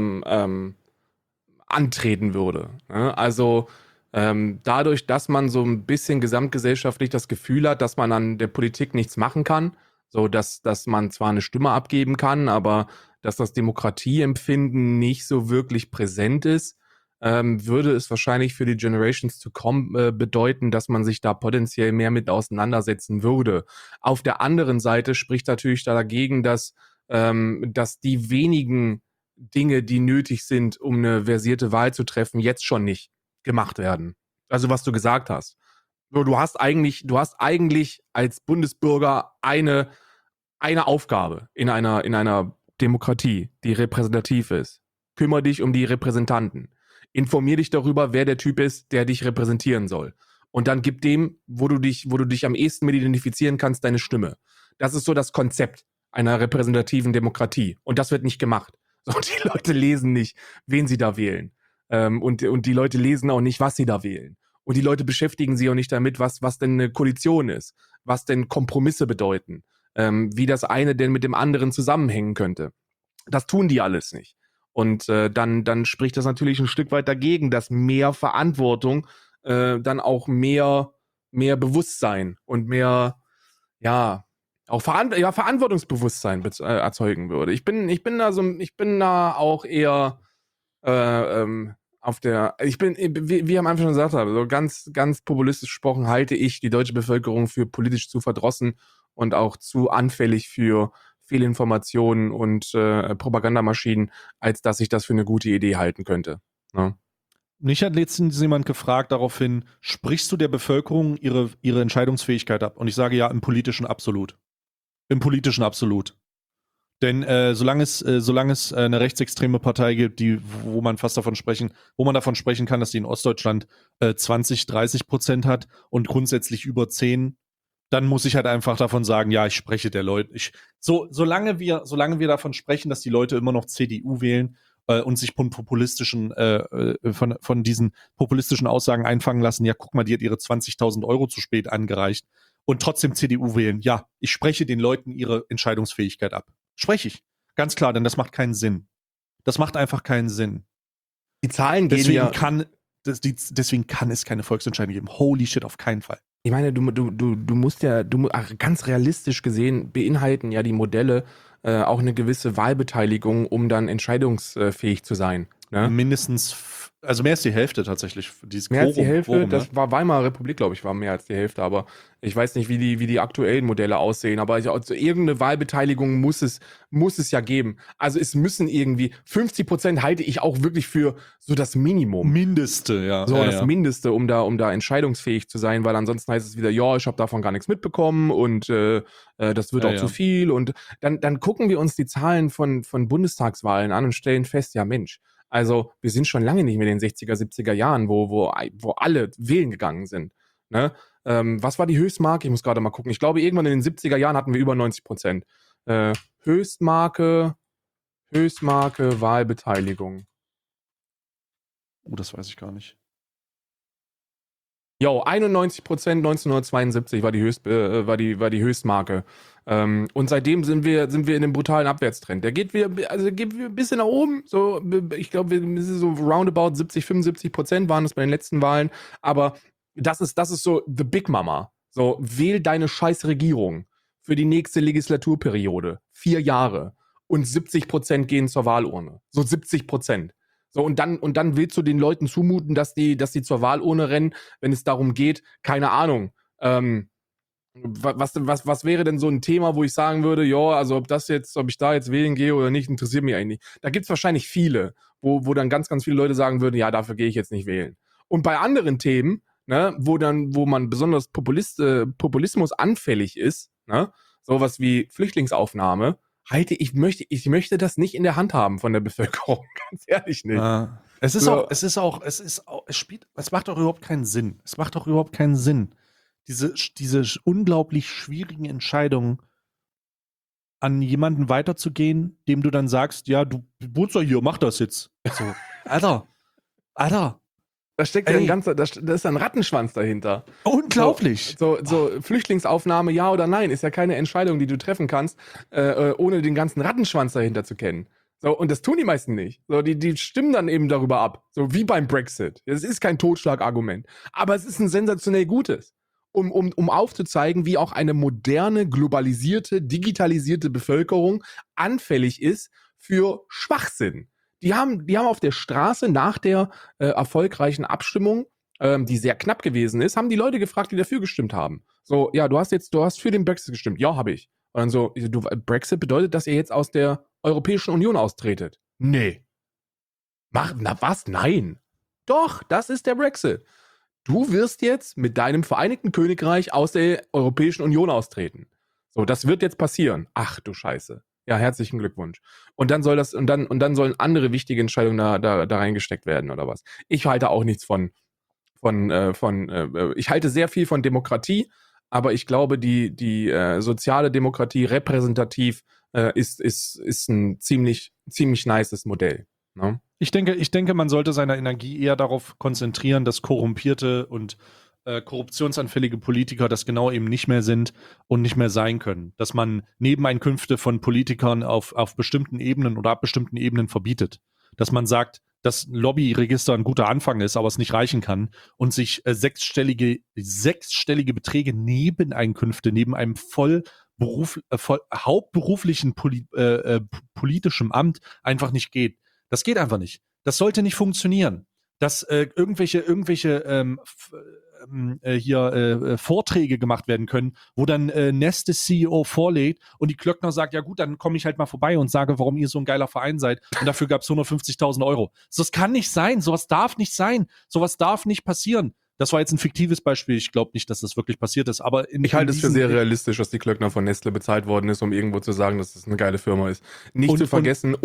antreten würde. Ne? Also dadurch, dass man so ein bisschen gesamtgesellschaftlich das Gefühl hat, dass man an der Politik nichts machen kann, so dass man zwar eine Stimme abgeben kann, aber dass das Demokratieempfinden nicht so wirklich präsent ist, würde es wahrscheinlich für die Generations to come bedeuten, dass man sich da potenziell mehr mit auseinandersetzen würde. Auf der anderen Seite spricht natürlich dagegen, dass die wenigen Dinge, die nötig sind, um eine versierte Wahl zu treffen, jetzt schon nicht gemacht werden. Also was du gesagt hast. Du hast eigentlich als Bundesbürger eine Aufgabe in einer Demokratie, die repräsentativ ist. Kümmere dich um die Repräsentanten. Informier dich darüber, wer der Typ ist, der dich repräsentieren soll. Und dann gib dem, wo du dich am ehesten mit identifizieren kannst, deine Stimme. Das ist so das Konzept einer repräsentativen Demokratie. Und das wird nicht gemacht. Und die Leute lesen nicht, wen sie da wählen. Und die Leute lesen auch nicht, was sie da wählen. Und die Leute beschäftigen sich auch nicht damit, was denn eine Koalition ist, was denn Kompromisse bedeuten, wie das eine denn mit dem anderen zusammenhängen könnte. Das tun die alles nicht. Und dann spricht das natürlich ein Stück weit dagegen, dass mehr Verantwortung dann auch mehr Bewusstsein und mehr, ja, auch Verantwortungsbewusstsein erzeugen würde. Ich bin da auch eher wie am Anfang schon gesagt habe, so ganz, ganz populistisch gesprochen, halte ich die deutsche Bevölkerung für politisch zu verdrossen und auch zu anfällig für Fehlinformationen und Propagandamaschinen, als dass ich das für eine gute Idee halten könnte. Ne? Mich hat letztens jemand gefragt daraufhin, sprichst du der Bevölkerung ihre Entscheidungsfähigkeit ab? Und ich sage ja, im Politischen absolut. Im Politischen absolut. Denn solange es eine rechtsextreme Partei gibt, wo man davon sprechen kann, dass die in Ostdeutschland 20-30% hat und grundsätzlich über 10, dann muss ich halt einfach davon sagen, ja, ich spreche der Leute. Solange wir davon sprechen, dass die Leute immer noch CDU wählen und sich von diesen populistischen Aussagen einfangen lassen, ja, guck mal, die hat ihre 20.000 Euro zu spät angereicht und trotzdem CDU wählen. Ja, ich spreche den Leuten ihre Entscheidungsfähigkeit ab. Spreche ich. Ganz klar, denn das macht keinen Sinn. Das macht einfach keinen Sinn. Die Zahlen gehen deswegen kann es keine Volksentscheidung geben. Holy shit, auf keinen Fall. Ich meine, du musst ja, ganz realistisch gesehen beinhalten ja die Modelle auch eine gewisse Wahlbeteiligung, um dann entscheidungsfähig zu sein. Ne? Also mehr als die Hälfte tatsächlich. Dieses Mehr als die Hälfte, Quorum, ne? das war Weimarer Republik, glaube ich, war mehr als die Hälfte, aber ich weiß nicht, wie die aktuellen Modelle aussehen, aber also irgendeine Wahlbeteiligung muss es ja geben. Also es müssen irgendwie, 50% halte ich auch wirklich für so das Minimum. Mindeste, ja. So, ja, das ja. Mindeste, um da entscheidungsfähig zu sein, weil ansonsten heißt es wieder, ja, ich habe davon gar nichts mitbekommen und das wird Ja, auch ja. zu viel. Und dann gucken wir uns die Zahlen von Bundestagswahlen an und stellen fest, ja Mensch, also wir sind schon lange nicht mehr in den 60er, 70er Jahren, wo alle wählen gegangen sind. Ne? Was war die Höchstmarke? Ich muss gerade mal gucken. Ich glaube, irgendwann in den 70er Jahren hatten wir über 90%. Höchstmarke, Wahlbeteiligung. Das weiß ich gar nicht. Jo, 91% 1972 war die Höchstmarke. Und seitdem sind wir in einem brutalen Abwärtstrend. Der geht wieder ein bisschen nach oben. So, ich glaube, so roundabout 70-75% waren es bei den letzten Wahlen. Aber das ist so the Big Mama. So, wähl deine scheiß Regierung für die nächste Legislaturperiode. 4 Jahre. Und 70% gehen zur Wahlurne. So 70%. So, und dann willst du den Leuten zumuten, dass die zur Wahlurne rennen, wenn es darum geht, keine Ahnung, was wäre denn so ein Thema, wo ich sagen würde, ja, also ob ich da jetzt wählen gehe oder nicht, interessiert mich eigentlich nicht. Da gibt's wahrscheinlich viele, wo dann ganz, ganz viele Leute sagen würden, ja, dafür gehe ich jetzt nicht wählen. Und bei anderen Themen, ne, wo man besonders Populismus anfällig ist, ne, sowas wie Flüchtlingsaufnahme, ich möchte das nicht in der Hand haben von der Bevölkerung, ganz ehrlich nicht. Es macht doch überhaupt keinen Sinn. Es macht doch überhaupt keinen Sinn. Diese unglaublich schwierigen Entscheidungen an jemanden weiterzugehen, dem du dann sagst, ja, du wohnst doch hier, mach das jetzt. So, Alter. Da steckt ja da ist ein Rattenschwanz dahinter. Unglaublich. So Flüchtlingsaufnahme, ja oder nein, ist ja keine Entscheidung, die du treffen kannst, ohne den ganzen Rattenschwanz dahinter zu kennen. So, und das tun die meisten nicht. So, die stimmen dann eben darüber ab. So wie beim Brexit. Es ist kein Totschlagargument. Aber es ist ein sensationell gutes. Um aufzuzeigen, wie auch eine moderne, globalisierte, digitalisierte Bevölkerung anfällig ist für Schwachsinn. Die haben auf der Straße nach der erfolgreichen Abstimmung, die sehr knapp gewesen ist, haben die Leute gefragt, die dafür gestimmt haben. So, ja, du hast für den Brexit gestimmt. Ja, habe ich. Und dann so, Brexit bedeutet, dass ihr jetzt aus der Europäischen Union austretet. Nee. Na was? Nein. Doch, das ist der Brexit. Du wirst jetzt mit deinem Vereinigten Königreich aus der Europäischen Union austreten. So, das wird jetzt passieren. Ach du Scheiße. Ja, herzlichen Glückwunsch. Und dann sollen andere wichtige Entscheidungen da reingesteckt werden oder was. Ich halte auch nichts ich halte sehr viel von Demokratie, aber ich glaube, die soziale Demokratie repräsentativ ist ein ziemlich nices Modell. Ne? Ich denke, man sollte seine Energie eher darauf konzentrieren, dass korrumpierte und korruptionsanfällige Politiker das genau eben nicht mehr sind und nicht mehr sein können. Dass man Nebeneinkünfte von Politikern auf bestimmten Ebenen oder ab bestimmten Ebenen verbietet. Dass man sagt, dass ein Lobbyregister ein guter Anfang ist, aber es nicht reichen kann und sich sechsstellige Beträge Nebeneinkünfte neben einem hauptberuflichen politischem Amt einfach nicht geht. Das geht einfach nicht. Das sollte nicht funktionieren. Dass irgendwelche Vorträge gemacht werden können, wo dann Neste CEO vorlegt und die Klöckner sagt, ja gut, dann komme ich halt mal vorbei und sage, warum ihr so ein geiler Verein seid und dafür gab es 150.000 Euro. Das kann nicht sein, sowas darf nicht sein, sowas darf nicht passieren. Das war jetzt ein fiktives Beispiel, ich glaube nicht, dass das wirklich passiert ist, aber ich halte es für sehr realistisch, dass die Klöckner von Nestle bezahlt worden ist, um irgendwo zu sagen, dass das eine geile Firma ist. Nicht zu vergessen,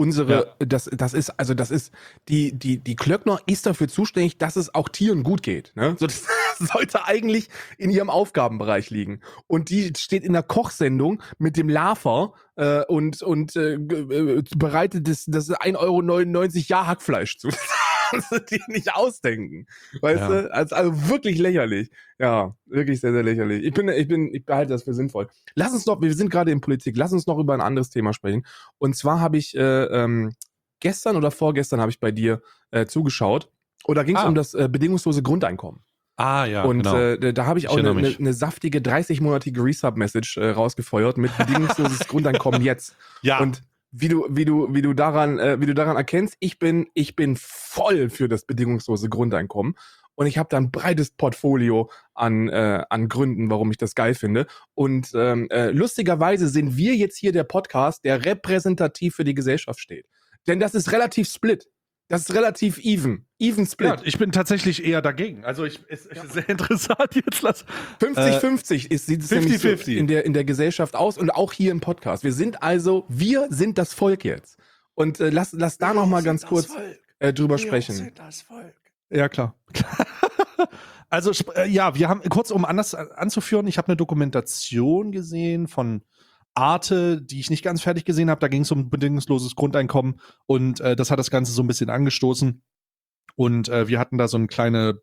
die Klöckner ist dafür zuständig, dass es auch Tieren gut geht. Ne? So, das sollte eigentlich in ihrem Aufgabenbereich liegen. Und die steht in der Kochsendung mit dem Lafer und bereitet das 1,99 € Jahr Hackfleisch zu. Kannst du dir nicht ausdenken. Weißt du? Also wirklich lächerlich. Ja, wirklich sehr, sehr lächerlich. Ich behalte das für sinnvoll. Wir sind gerade in Politik, lass uns noch über ein anderes Thema sprechen. Und zwar habe ich gestern oder vorgestern habe ich bei dir zugeschaut. Und da ging es um das bedingungslose Grundeinkommen. Ah, ja, Und genau. da habe ich Ich auch erinnere mich. eine saftige 30-monatige Resub-Message rausgefeuert mit bedingungsloses Grundeinkommen jetzt. Ja, Und wie du daran erkennst, ich bin voll für das bedingungslose Grundeinkommen. Und ich habe da ein breites Portfolio an Gründen, warum ich das geil finde. Und lustigerweise sind wir jetzt hier der Podcast, der repräsentativ für die Gesellschaft steht. Denn das ist relativ split. Das ist relativ even ja, split. ich bin tatsächlich eher dagegen. Also es ist sehr interessant jetzt. 50-50 sieht es nämlich so 50-50. in der Gesellschaft aus und auch hier im Podcast. Wir sind das Volk jetzt. Und lass da noch mal ganz kurz drüber sprechen. Das Volk. Ja, klar. Also, ja, wir haben, kurz um anders anzuführen, ich habe eine Dokumentation gesehen von Arte, die ich nicht ganz fertig gesehen habe. Da ging es um bedingungsloses Grundeinkommen und das hat das Ganze so ein bisschen angestoßen. Und wir hatten da so ein kleines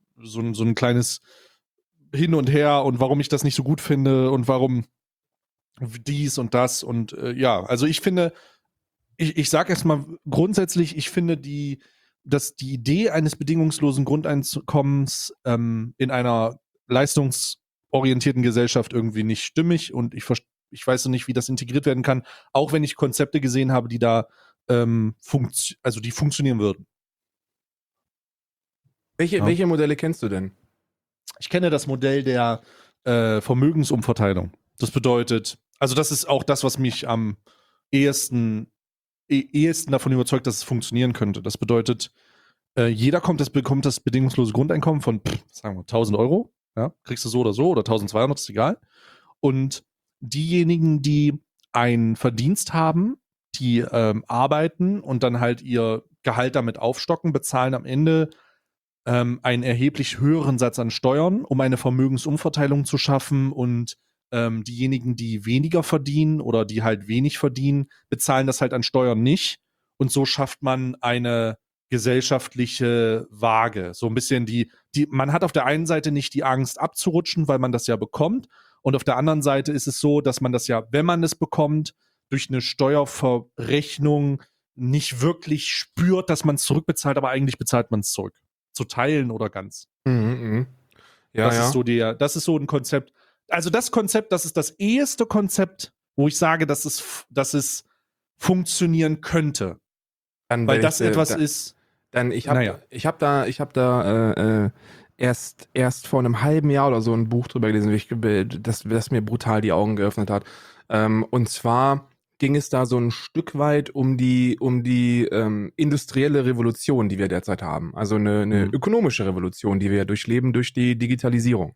Hin und Her und warum ich das nicht so gut finde und warum dies und das. Und ja, also ich finde, ich sage erstmal grundsätzlich, ich finde dass die Idee eines bedingungslosen Grundeinkommens in einer leistungsorientierten Gesellschaft irgendwie nicht stimmig und ich weiß noch nicht, wie das integriert werden kann, auch wenn ich Konzepte gesehen habe, die da die funktionieren würden. Ja. Welche Modelle kennst du denn? Ich kenne das Modell der Vermögensumverteilung. Das bedeutet, also das ist auch das, was mich am ehesten davon überzeugt, dass es funktionieren könnte. Das bedeutet, jeder bekommt das bedingungslose Grundeinkommen von, sagen wir, 1.000 Euro. Ja? Kriegst du so oder 1.200, ist egal. Und diejenigen, die einen Verdienst haben, die arbeiten und dann halt ihr Gehalt damit aufstocken, bezahlen am Ende einen erheblich höheren Satz an Steuern, um eine Vermögensumverteilung zu schaffen und diejenigen, die weniger verdienen oder die halt wenig verdienen, bezahlen das halt an Steuern nicht. Und so schafft man eine gesellschaftliche Waage. So ein bisschen man hat auf der einen Seite nicht die Angst abzurutschen, weil man das ja bekommt. Und auf der anderen Seite ist es so, dass man das ja, wenn man es bekommt, durch eine Steuerverrechnung nicht wirklich spürt, dass man es zurückbezahlt, aber eigentlich bezahlt man es zurück. Zu teilen oder ganz. Ja, Das ist so ein Konzept. Also das Konzept, das ist das eheste Konzept, wo ich sage, dass es funktionieren könnte. Dann Weil werde das etwas ist. Dann ich Naja. habe da erst vor einem halben Jahr oder so ein Buch drüber gelesen, das mir brutal die Augen geöffnet hat. Und zwar ging es da so ein Stück weit um die industrielle Revolution, die wir derzeit haben. Also eine ökonomische Revolution, die wir durchleben durch die Digitalisierung.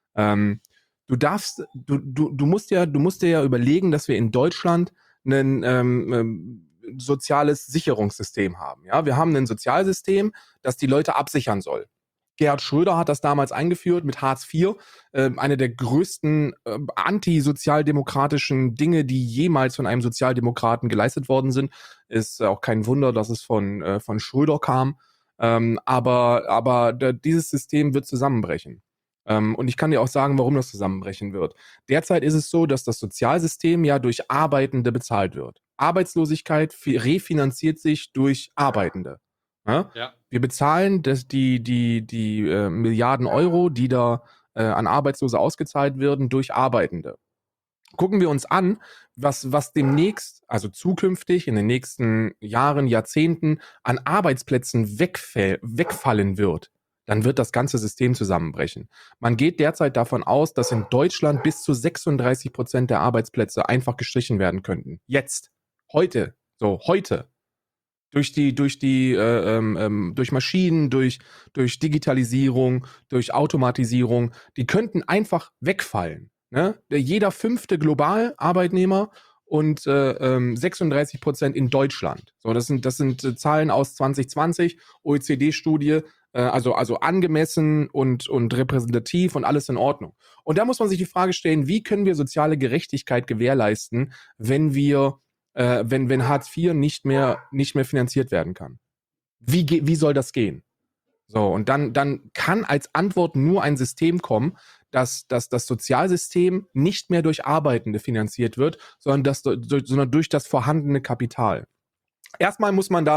Du musst dir ja überlegen, dass wir in Deutschland ein soziales Sicherungssystem haben. Ja, wir haben ein Sozialsystem, das die Leute absichern soll. Gerhard Schröder hat das damals eingeführt mit Hartz IV, eine der größten antisozialdemokratischen Dinge, die jemals von einem Sozialdemokraten geleistet worden sind. Ist auch kein Wunder, dass es von Schröder kam. Aber dieses System wird zusammenbrechen. Und ich kann dir auch sagen, warum das zusammenbrechen wird. Derzeit ist es so, dass das Sozialsystem ja durch Arbeitende bezahlt wird. Arbeitslosigkeit refinanziert sich durch Arbeitende. Ja? Ja. Wir bezahlen die Milliarden Euro, die da an Arbeitslose ausgezahlt werden, durch Arbeitende. Gucken wir uns an, was demnächst, also zukünftig in den nächsten Jahren, Jahrzehnten an Arbeitsplätzen wegfallen wird, dann wird das ganze System zusammenbrechen. Man geht derzeit davon aus, dass in Deutschland bis zu 36% der Arbeitsplätze einfach gestrichen werden könnten. Jetzt, heute. Durch Maschinen, durch Digitalisierung, durch Automatisierung, die könnten einfach wegfallen. Ne? Jeder 5. global Arbeitnehmer und 36% in Deutschland. So, das sind Zahlen aus 2020, OECD-Studie, also angemessen und repräsentativ und alles in Ordnung. Und da muss man sich die Frage stellen, wie können wir soziale Gerechtigkeit gewährleisten, wenn Hartz IV nicht mehr finanziert werden kann? Wie soll das gehen? So, und dann kann als Antwort nur ein System kommen, dass das Sozialsystem nicht mehr durch Arbeitende finanziert wird, sondern durch das vorhandene Kapital. Erstmal muss man da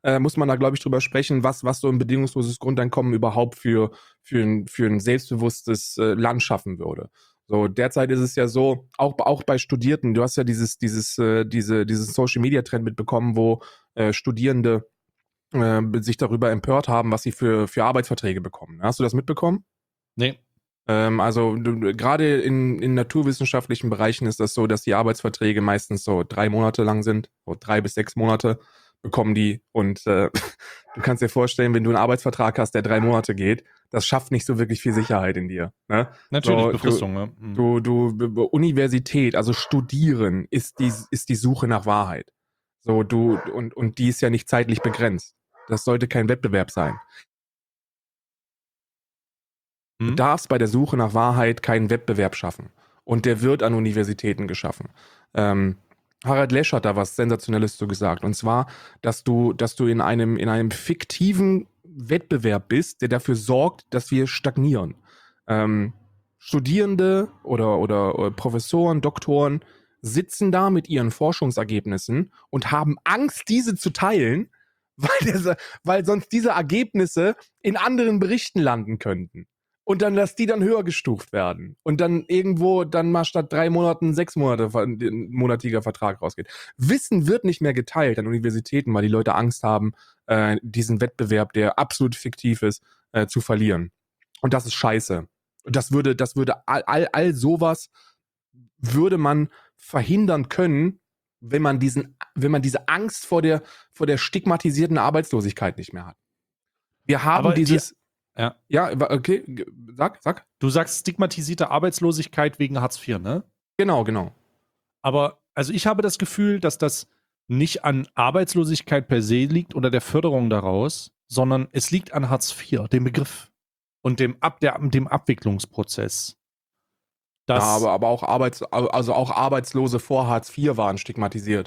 muss man da, glaube ich, drüber sprechen, was so ein bedingungsloses Grundeinkommen überhaupt für ein selbstbewusstes Land schaffen würde. So, derzeit ist es ja so, auch bei Studierenden, du hast ja diesen Social-Media-Trend mitbekommen, wo Studierende sich darüber empört haben, was sie für Arbeitsverträge bekommen. Hast du das mitbekommen? Nee. Also gerade in naturwissenschaftlichen Bereichen ist das so, dass die Arbeitsverträge meistens so 3 Monate lang sind, so 3 bis 6 Monate bekommen die und du kannst dir vorstellen, wenn du einen Arbeitsvertrag hast, der 3 Monate geht, das schafft nicht so wirklich viel Sicherheit in dir. Ne? Natürlich, So, Befristung. Ne? Universität, also Studieren ist die Suche nach Wahrheit. So, und die ist ja nicht zeitlich begrenzt. Das sollte kein Wettbewerb sein. Du darfst bei der Suche nach Wahrheit keinen Wettbewerb schaffen. Und der wird an Universitäten geschaffen. Harald Lesch hat da was Sensationelles zu gesagt. Und zwar, dass du in einem fiktiven Wettbewerb bist, der dafür sorgt, dass wir stagnieren. Studierende oder Professoren, Doktoren sitzen da mit ihren Forschungsergebnissen und haben Angst, diese zu teilen, weil sonst diese Ergebnisse in anderen Berichten landen könnten. Und dann, dass die dann höher gestuft werden. Und dann irgendwo dann mal statt 3 Monaten 6 Monate ein monatiger Vertrag rausgeht. Wissen wird nicht mehr geteilt an Universitäten, weil die Leute Angst haben, diesen Wettbewerb, der absolut fiktiv ist, zu verlieren. Und das ist scheiße. Und das würde all sowas würde man verhindern können, wenn man diese Angst vor der stigmatisierten Arbeitslosigkeit nicht mehr hat. Wir haben Aber dieses. Ja, okay, sag. Du sagst stigmatisierte Arbeitslosigkeit wegen Hartz IV, ne? Genau. Aber also ich habe das Gefühl, dass das nicht an Arbeitslosigkeit per se liegt oder der Förderung daraus, sondern es liegt an Hartz IV, dem Begriff und dem Abwicklungsprozess. Ja, aber auch Arbeitslose vor Hartz IV waren stigmatisiert.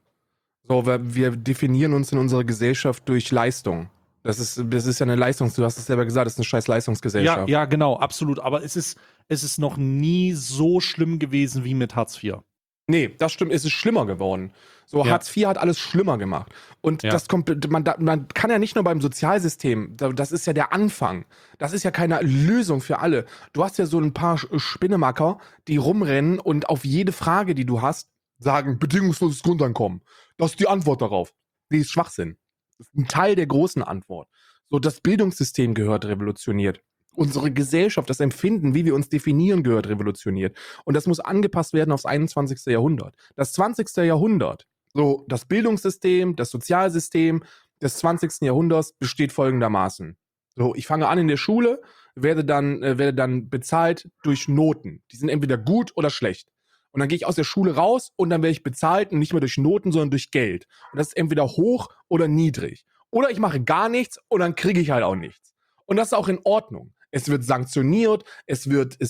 So, wir definieren uns in unserer Gesellschaft durch Leistung. Das ist ja eine du hast es selber gesagt, das ist eine scheiß Leistungsgesellschaft. Ja, genau, absolut. Aber es ist noch nie so schlimm gewesen wie mit Hartz IV. Nee, das stimmt, es ist schlimmer geworden. So, Ja. Hartz IV hat alles schlimmer gemacht. Und das kommt, man kann ja nicht nur beim Sozialsystem, das ist ja der Anfang. Das ist ja keine Lösung für alle. Du hast ja so ein paar Spinnemacker, die rumrennen und auf jede Frage, die du hast, sagen, bedingungsloses Grundeinkommen. Das ist die Antwort darauf. Die ist Schwachsinn. Das ist ein Teil der großen Antwort. So, das Bildungssystem gehört revolutioniert. Unsere Gesellschaft, das Empfinden, wie wir uns definieren, gehört revolutioniert. Und das muss angepasst werden aufs 21. Jahrhundert. Das 20. Jahrhundert, so das Bildungssystem, das Sozialsystem des 20. Jahrhunderts besteht folgendermaßen. So, ich fange an in der Schule, werde dann bezahlt durch Noten. Die sind entweder gut oder schlecht. Und dann gehe ich aus der Schule raus und dann werde ich bezahlt und nicht mehr durch Noten, sondern durch Geld. Und das ist entweder hoch oder niedrig. Oder ich mache gar nichts und dann kriege ich halt auch nichts. Und das ist auch in Ordnung. Es wird sanktioniert, es wird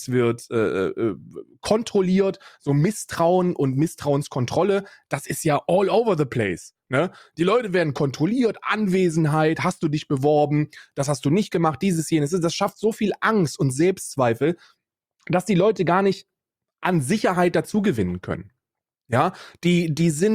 kontrolliert, so Misstrauen und Misstrauenskontrolle, das ist ja all over the place. Ne? Die Leute werden kontrolliert, Anwesenheit, hast du dich beworben, das hast du nicht gemacht, dieses, jenes. Das schafft so viel Angst und Selbstzweifel, dass die Leute gar nicht an Sicherheit dazugewinnen können. Ja, wie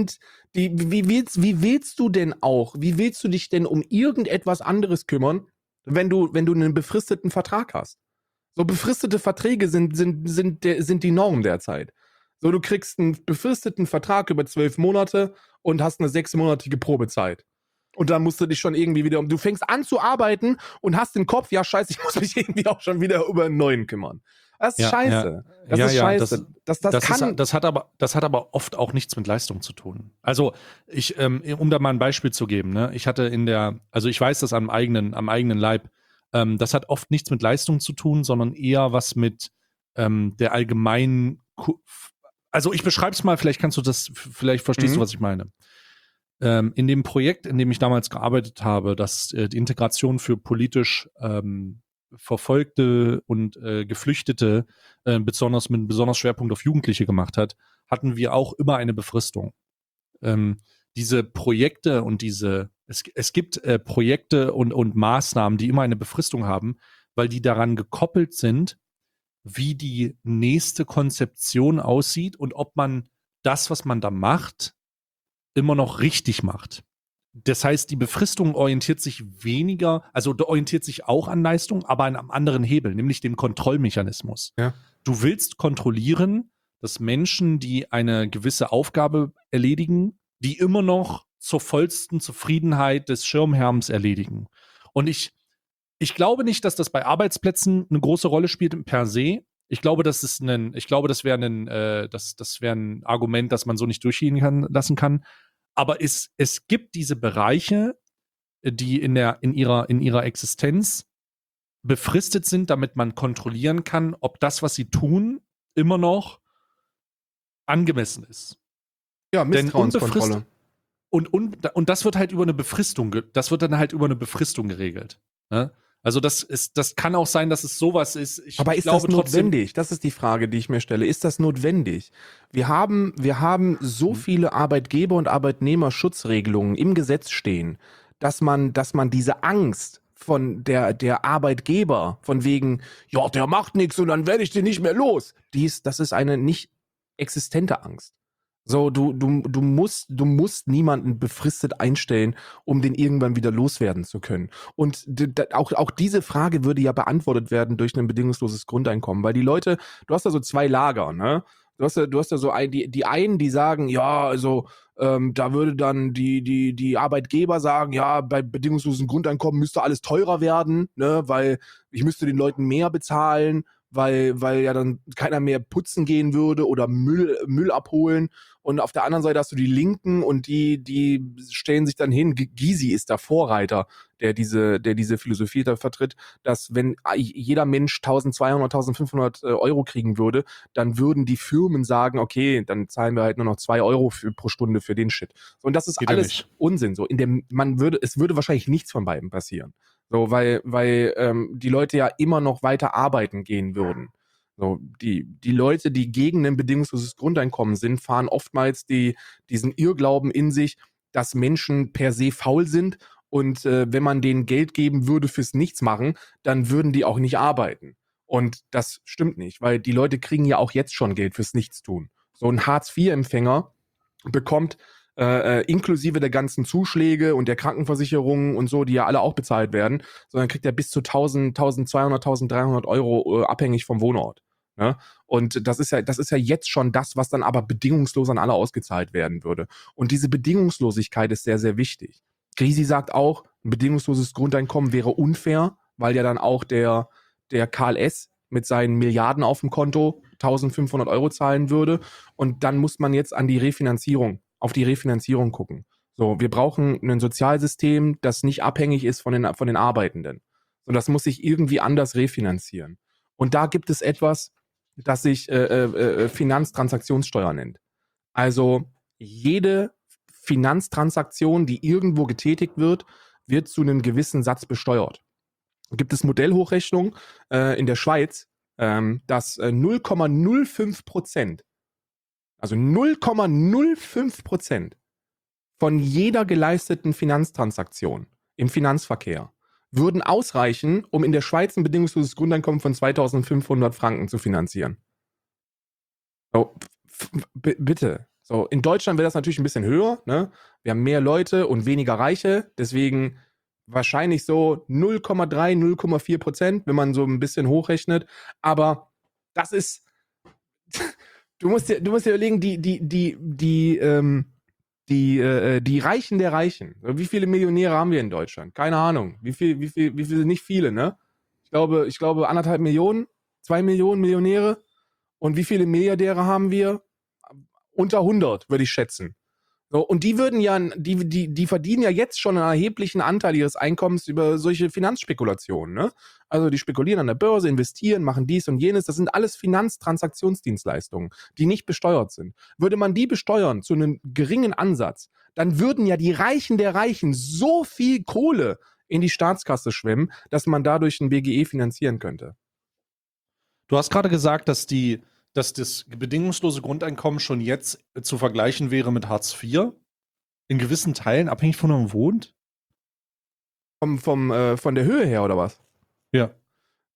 willst du dich denn um irgendetwas anderes kümmern, wenn du einen befristeten Vertrag hast? So befristete Verträge sind die Norm derzeit. So, du kriegst einen befristeten Vertrag über 12 Monate und hast eine 6-monatige Probezeit. Und dann musst du dich schon irgendwie wieder du fängst an zu arbeiten und hast den Kopf, ja scheiße, ich muss mich irgendwie auch schon wieder über einen neuen kümmern. Das ist scheiße. Das ist scheiße. Das hat aber oft auch nichts mit Leistung zu tun. Also um da mal ein Beispiel zu geben, ne? Ich hatte ich weiß das am eigenen Leib, das hat oft nichts mit Leistung zu tun, sondern eher was mit der allgemeinen, also ich beschreibe es mal, vielleicht verstehst du, was ich meine. In dem Projekt, in dem ich damals gearbeitet habe, das die Integration für politisch Verfolgte und Geflüchtete besonders mit einem besonders Schwerpunkt auf Jugendliche gemacht hat, hatten wir auch immer eine Befristung. Diese Projekte und es gibt Projekte und Maßnahmen, die immer eine Befristung haben, weil die daran gekoppelt sind, wie die nächste Konzeption aussieht und ob man das, was man da macht, immer noch richtig macht. Das heißt, die Befristung orientiert sich weniger, also orientiert sich auch an Leistung, aber an einem anderen Hebel, nämlich dem Kontrollmechanismus. Ja. Du willst kontrollieren, dass Menschen, die eine gewisse Aufgabe erledigen, die immer noch zur vollsten Zufriedenheit des Schirmherrns erledigen. Und ich glaube nicht, dass das bei Arbeitsplätzen eine große Rolle spielt per se. Ich glaube, das wäre ein Argument, das man so nicht durchgehen lassen kann. Aber es gibt diese Bereiche, die in ihrer Existenz befristet sind, damit man kontrollieren kann, ob das, was sie tun, immer noch angemessen ist. Ja, Denn Misstrauenskontrolle. und das wird halt über eine Befristung, das wird dann halt über eine Befristung geregelt. Ne? Also das kann auch sein, dass es sowas ist. Aber ich ist glaube das trotzdem, notwendig? Das ist die Frage, die ich mir stelle. Ist das notwendig? Wir haben so viele Arbeitgeber- und Arbeitnehmerschutzregelungen im Gesetz stehen, dass man diese Angst von der Arbeitgeber, von wegen, ja, der macht nichts und dann werde ich den nicht mehr los. Das ist eine nicht existente Angst. So, du musst niemanden befristet einstellen, um den irgendwann wieder loswerden zu können. Und auch diese Frage würde ja beantwortet werden durch ein bedingungsloses Grundeinkommen, weil die Leute, du hast da so zwei Lager, ne? Du hast da so die einen, die sagen, ja, also da würde dann die Arbeitgeber sagen, ja, bei bedingungslosem Grundeinkommen müsste alles teurer werden, ne, weil ich müsste den Leuten mehr bezahlen, weil ja dann keiner mehr putzen gehen würde oder Müll abholen. Und auf der anderen Seite hast du die Linken und die stellen sich dann hin. Gysi ist der Vorreiter, der diese Philosophie da vertritt, dass wenn jeder Mensch 1200, 1500 Euro kriegen würde, dann würden die Firmen sagen, okay, dann zahlen wir halt nur noch 2 Euro pro Stunde für den Shit. So, und das ist Geht ja alles nicht. Unsinn. So, es würde wahrscheinlich nichts von beiden passieren. So, weil die Leute ja immer noch weiter arbeiten gehen würden. So, die Leute, die gegen ein bedingungsloses Grundeinkommen sind, fahren oftmals diesen Irrglauben in sich, dass Menschen per se faul sind und wenn man denen Geld geben würde fürs Nichtsmachen, dann würden die auch nicht arbeiten. Und das stimmt nicht, weil die Leute kriegen ja auch jetzt schon Geld fürs Nichtstun. So ein Hartz-IV-Empfänger bekommt inklusive der ganzen Zuschläge und der Krankenversicherung und so, die ja alle auch bezahlt werden, sondern kriegt er bis zu 1000, 1200, 1300 Euro abhängig vom Wohnort. Ne? Und das ist ja jetzt schon das, was dann aber bedingungslos an alle ausgezahlt werden würde. Und diese Bedingungslosigkeit ist sehr, sehr wichtig. Gysi sagt auch, ein bedingungsloses Grundeinkommen wäre unfair, weil ja dann auch der Karl S. mit seinen Milliarden auf dem Konto 1500 Euro zahlen würde. Und dann muss man jetzt auf die Refinanzierung gucken. So, wir brauchen ein Sozialsystem, das nicht abhängig ist von den Arbeitenden. Und das muss sich irgendwie anders refinanzieren. Und da gibt es etwas, das sich Finanztransaktionssteuer nennt. Also jede Finanztransaktion, die irgendwo getätigt wird, wird zu einem gewissen Satz besteuert. Gibt es Modellhochrechnungen in der Schweiz, dass 0,05%, also 0,05% von jeder geleisteten Finanztransaktion im Finanzverkehr würden ausreichen, um in der Schweiz ein bedingungsloses Grundeinkommen von 2500 Franken zu finanzieren. So, bitte. So, in Deutschland wäre das natürlich ein bisschen höher, ne? Wir haben mehr Leute und weniger Reiche, deswegen wahrscheinlich so 0,3, 0,4%, wenn man so ein bisschen hochrechnet. Aber das ist, du musst dir überlegen, die Reichen der Reichen. Wie viele Millionäre haben wir in Deutschland? Keine Ahnung. Wie viele, nicht viele, ne? Ich glaube 1,5 Millionen, 2 Millionen Millionäre. Und wie viele Milliardäre haben wir? Unter 100, würde ich schätzen. So, und die verdienen ja jetzt schon einen erheblichen Anteil ihres Einkommens über solche Finanzspekulationen, ne? Also die spekulieren an der Börse, investieren, machen dies und jenes. Das sind alles Finanztransaktionsdienstleistungen, die nicht besteuert sind. Würde man die besteuern zu einem geringen Ansatz, dann würden ja die Reichen der Reichen so viel Kohle in die Staatskasse schwemmen, dass man dadurch ein BGE finanzieren könnte. Du hast gerade gesagt, dass das bedingungslose Grundeinkommen schon jetzt zu vergleichen wäre mit Hartz IV. In gewissen Teilen, abhängig von wo man wohnt. Von der Höhe her, oder was? Ja.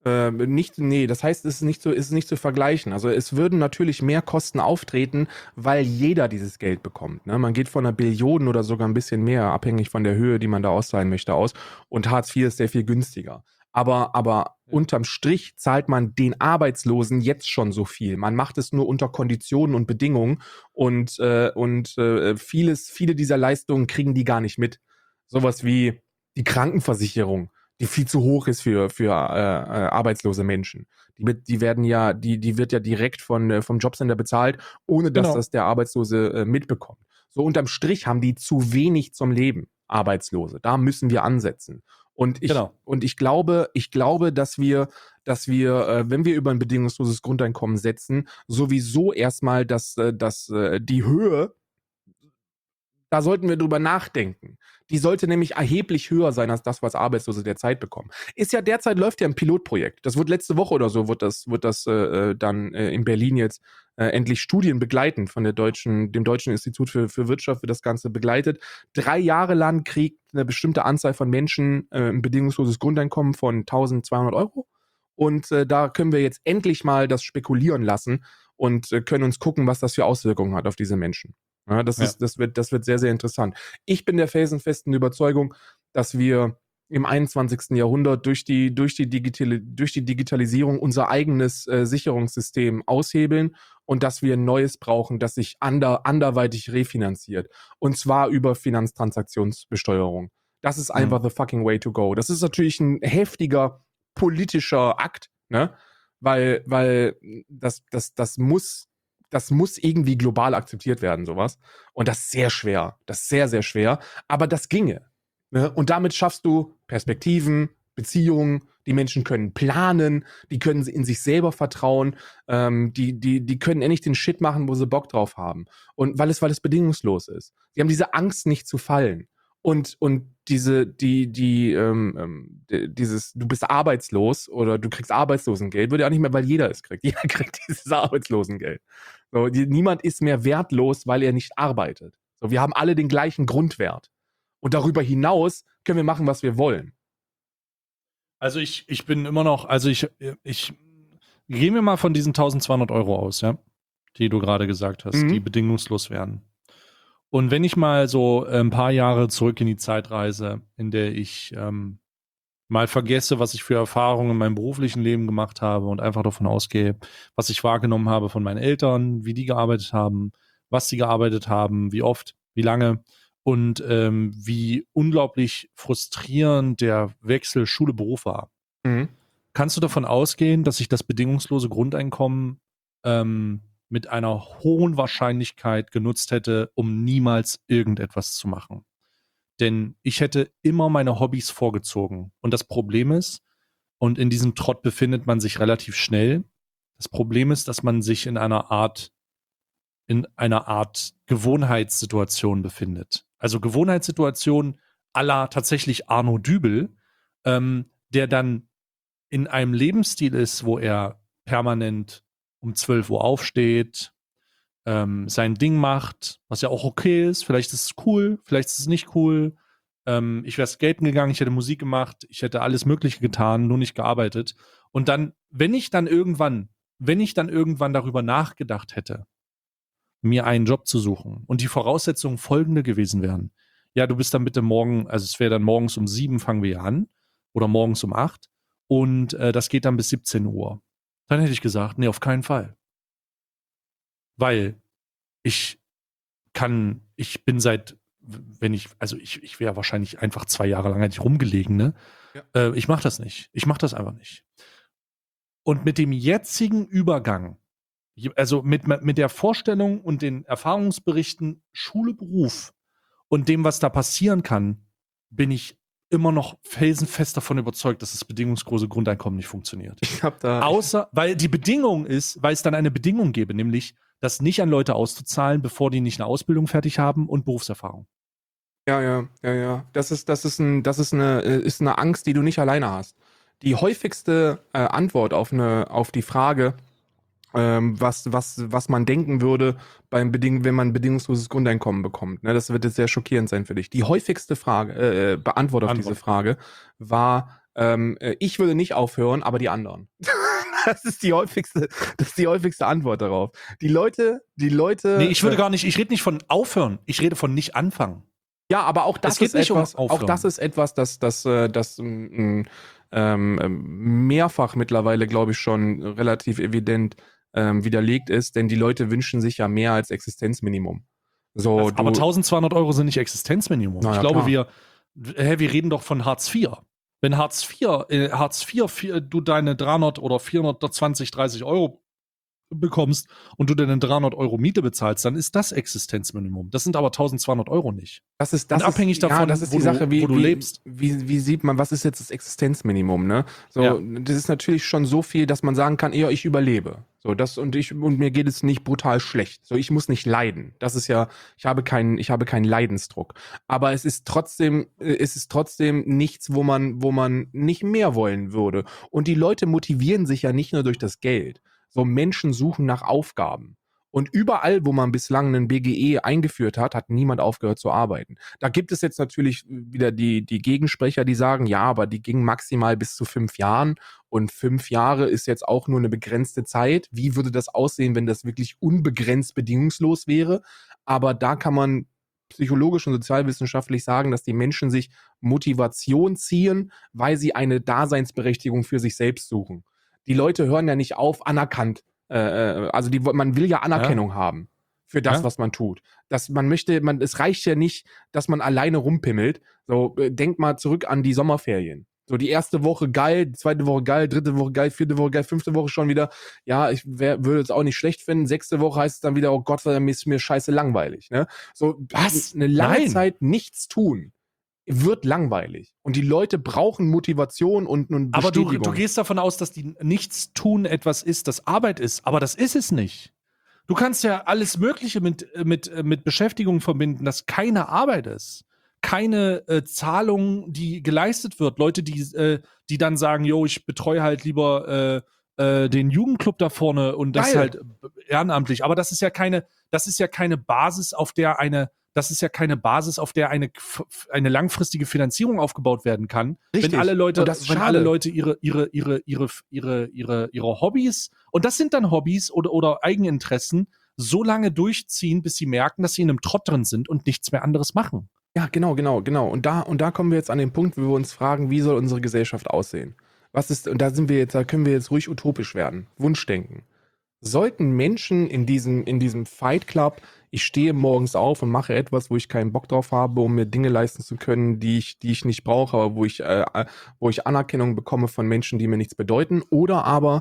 Das heißt, es ist nicht zu vergleichen. Also es würden natürlich mehr Kosten auftreten, weil jeder dieses Geld bekommt. Ne? Man geht von einer Billion oder sogar ein bisschen mehr, abhängig von der Höhe, die man da auszahlen möchte, aus. Und Hartz IV ist sehr viel günstiger. Aber Ja. unterm Strich zahlt man den Arbeitslosen jetzt schon so viel. Man macht es nur unter Konditionen und Bedingungen und viele dieser Leistungen kriegen die gar nicht mit. Sowas wie die Krankenversicherung, die viel zu hoch ist für arbeitslose Menschen. Die wird ja direkt vom Jobcenter bezahlt, ohne dass Genau. das der Arbeitslose mitbekommt. So unterm Strich haben die zu wenig zum Leben, Arbeitslose. Da müssen wir ansetzen. Genau. Und ich glaube, dass wir, wenn wir über ein bedingungsloses Grundeinkommen setzen, sowieso erstmal, dass die Höhe, da sollten wir drüber nachdenken. Die sollte nämlich erheblich höher sein als das, was Arbeitslose derzeit bekommen. Derzeit läuft ja ein Pilotprojekt. Das wird letzte Woche oder so, wird das dann in Berlin jetzt endlich Studien begleiten von dem Deutschen Institut für Wirtschaft wird das Ganze begleitet. 3 Jahre lang kriegt eine bestimmte Anzahl von Menschen ein bedingungsloses Grundeinkommen von 1.200 Euro. Und da können wir jetzt endlich mal das spekulieren lassen und können uns gucken, was das für Auswirkungen hat auf diese Menschen. Ja, Ja. das wird sehr, sehr interessant. Ich bin der felsenfesten Überzeugung, dass wir im 21. Jahrhundert durch die Digitalisierung unser eigenes Sicherungssystem aushebeln und dass wir ein neues brauchen, das sich anderweitig refinanziert. Und zwar über Finanztransaktionsbesteuerung. Das ist einfach the fucking way to go. Das ist natürlich ein heftiger politischer Akt, ne? Weil das muss irgendwie global akzeptiert werden, sowas. Und das ist sehr schwer. Das ist sehr, sehr schwer. Aber das ginge. Ne? Und damit schaffst du Perspektiven, Beziehungen, die Menschen können planen, die können in sich selber vertrauen, die können endlich den Shit machen, wo sie Bock drauf haben. Und weil es bedingungslos ist. Sie haben diese Angst, nicht zu fallen. Und dieses, du bist arbeitslos oder du kriegst Arbeitslosengeld, wird ja auch nicht mehr, weil jeder es kriegt. Jeder kriegt dieses Arbeitslosengeld. So, niemand ist mehr wertlos, weil er nicht arbeitet. So, wir haben alle den gleichen Grundwert. Und darüber hinaus können wir machen, was wir wollen. Also ich bin immer noch, also ich gehen wir mal von diesen 1.200 Euro aus, ja, die du gerade gesagt hast, die bedingungslos wären. Und wenn ich mal so ein paar Jahre zurück in die Zeit reise, in der ich mal vergesse, was ich für Erfahrungen in meinem beruflichen Leben gemacht habe und einfach davon ausgehe, was ich wahrgenommen habe von meinen Eltern, wie die gearbeitet haben, was sie gearbeitet haben, wie oft, wie lange und wie unglaublich frustrierend der Wechsel Schule-Beruf war. Mhm. Kannst du davon ausgehen, dass ich das bedingungslose Grundeinkommen mit einer hohen Wahrscheinlichkeit genutzt hätte, um niemals irgendetwas zu machen? Denn ich hätte immer meine Hobbys vorgezogen. Und das Problem ist, und in diesem Trott befindet man sich relativ schnell, das Problem ist, dass man sich in einer Art Gewohnheitssituation befindet. Also Gewohnheitssituation à la tatsächlich Arno Dübel, der dann in einem Lebensstil ist, wo er permanent um 12 Uhr aufsteht, sein Ding macht, was ja auch okay ist. Vielleicht ist es cool, vielleicht ist es nicht cool. Ich wäre skaten gegangen, ich hätte Musik gemacht, ich hätte alles Mögliche getan, nur nicht gearbeitet. Und dann, wenn ich dann irgendwann darüber nachgedacht hätte, mir einen Job zu suchen und die Voraussetzungen folgende gewesen wären. Ja, du bist dann bitte morgen, also es wäre dann morgens um 7 fangen wir an oder morgens um 8 und das geht dann bis 17 Uhr. Dann hätte ich gesagt, nee, auf keinen Fall. Weil ich bin seit, ich wäre wahrscheinlich einfach 2 Jahre lang eigentlich rumgelegen, ne? Ja. Ich mache das nicht. Ich mache das einfach nicht. Und mit dem jetzigen Übergang, also mit der Vorstellung und den Erfahrungsberichten Schule, Beruf und dem, was da passieren kann, bin ich immer noch felsenfest davon überzeugt, dass das bedingungslose Grundeinkommen nicht funktioniert. Weil die Bedingung ist, weil es dann eine Bedingung gäbe, nämlich das nicht an Leute auszuzahlen, bevor die nicht eine Ausbildung fertig haben und Berufserfahrung. Ja. Das ist eine Angst, die du nicht alleine hast. Die häufigste Antwort auf die Frage, was man denken würde, wenn man ein bedingungsloses Grundeinkommen bekommt. Ne, das wird jetzt sehr schockierend sein für dich. Die häufigste Antwort auf diese Frage war, Ich würde nicht aufhören, aber die anderen. Das ist die häufigste Antwort darauf. Die Leute. Nee, ich rede nicht von aufhören, ich rede von nicht anfangen. Ja, aber auch das ist etwas, das mehrfach mittlerweile, glaube ich, schon relativ evident widerlegt ist, denn die Leute wünschen sich ja mehr als Existenzminimum. So, Aber 1.200 Euro sind nicht Existenzminimum. Na ja, ich glaube, klar. wir reden doch von Hartz IV. Wenn Hartz IV du deine 300 oder 420, 30 Euro bekommst und du deine 300 Euro Miete bezahlst, dann ist das Existenzminimum. Das sind aber 1.200 Euro nicht. Das ist abhängig davon, das ist wo die Sache, du lebst. Wie sieht man, was ist jetzt das Existenzminimum, ne? So, Ja. das ist natürlich schon so viel, dass man sagen kann, ja, ich überlebe. So, und mir geht es nicht brutal schlecht. So, ich muss nicht leiden. Das ist ja, ich habe keinen Leidensdruck. Aber es ist trotzdem nichts, wo man nicht mehr wollen würde. Und die Leute motivieren sich ja nicht nur durch das Geld. So, Menschen suchen nach Aufgaben. Und überall, wo man bislang einen BGE eingeführt hat, hat niemand aufgehört zu arbeiten. Da gibt es jetzt natürlich wieder die Gegensprecher, die sagen, ja, aber die ging maximal bis zu 5 Jahren. Und 5 Jahre ist jetzt auch nur eine begrenzte Zeit. Wie würde das aussehen, wenn das wirklich unbegrenzt bedingungslos wäre? Aber da kann man psychologisch und sozialwissenschaftlich sagen, dass die Menschen sich Motivation ziehen, weil sie eine Daseinsberechtigung für sich selbst suchen. Die Leute hören ja nicht auf, anerkannt. Also man will ja Anerkennung haben für das, was man tut. Es reicht ja nicht, dass man alleine rumpimmelt. So, denk mal zurück an die Sommerferien. So, die erste Woche geil, die zweite Woche geil, dritte Woche geil, vierte Woche geil, fünfte Woche schon wieder, ja, würde es auch nicht schlecht finden. 6. Woche heißt es dann wieder, oh Gott, ist mir scheiße langweilig. Ne? So, Was? Eine lange Nein. Zeit nichts tun wird langweilig. Und die Leute brauchen Motivation und Bestätigung. Aber du gehst davon aus, dass die Nichtstun etwas ist, das Arbeit ist. Aber das ist es nicht. Du kannst ja alles Mögliche mit Beschäftigung verbinden, das keine Arbeit ist. Keine Zahlung, die geleistet wird. Leute, die dann sagen, yo, ich betreue halt lieber den Jugendclub da vorne und das Geil. halt ehrenamtlich. Aber das ist ja keine Basis, auf der eine langfristige Finanzierung aufgebaut werden kann. Richtig. Wenn alle Leute, Und das ist schade. ihre Hobbys, und das sind dann Hobbys oder Eigeninteressen, so lange durchziehen, bis sie merken, dass sie in einem Trott drin sind und nichts mehr anderes machen. Ja, genau. Und da kommen wir jetzt an den Punkt, wo wir uns fragen, wie soll unsere Gesellschaft aussehen? Und da können wir jetzt ruhig utopisch werden. Wunschdenken. Sollten Menschen in diesem Fight Club, ich stehe morgens auf und mache etwas, wo ich keinen Bock drauf habe, um mir Dinge leisten zu können, die ich nicht brauche, aber wo ich Anerkennung bekomme von Menschen, die mir nichts bedeuten, oder aber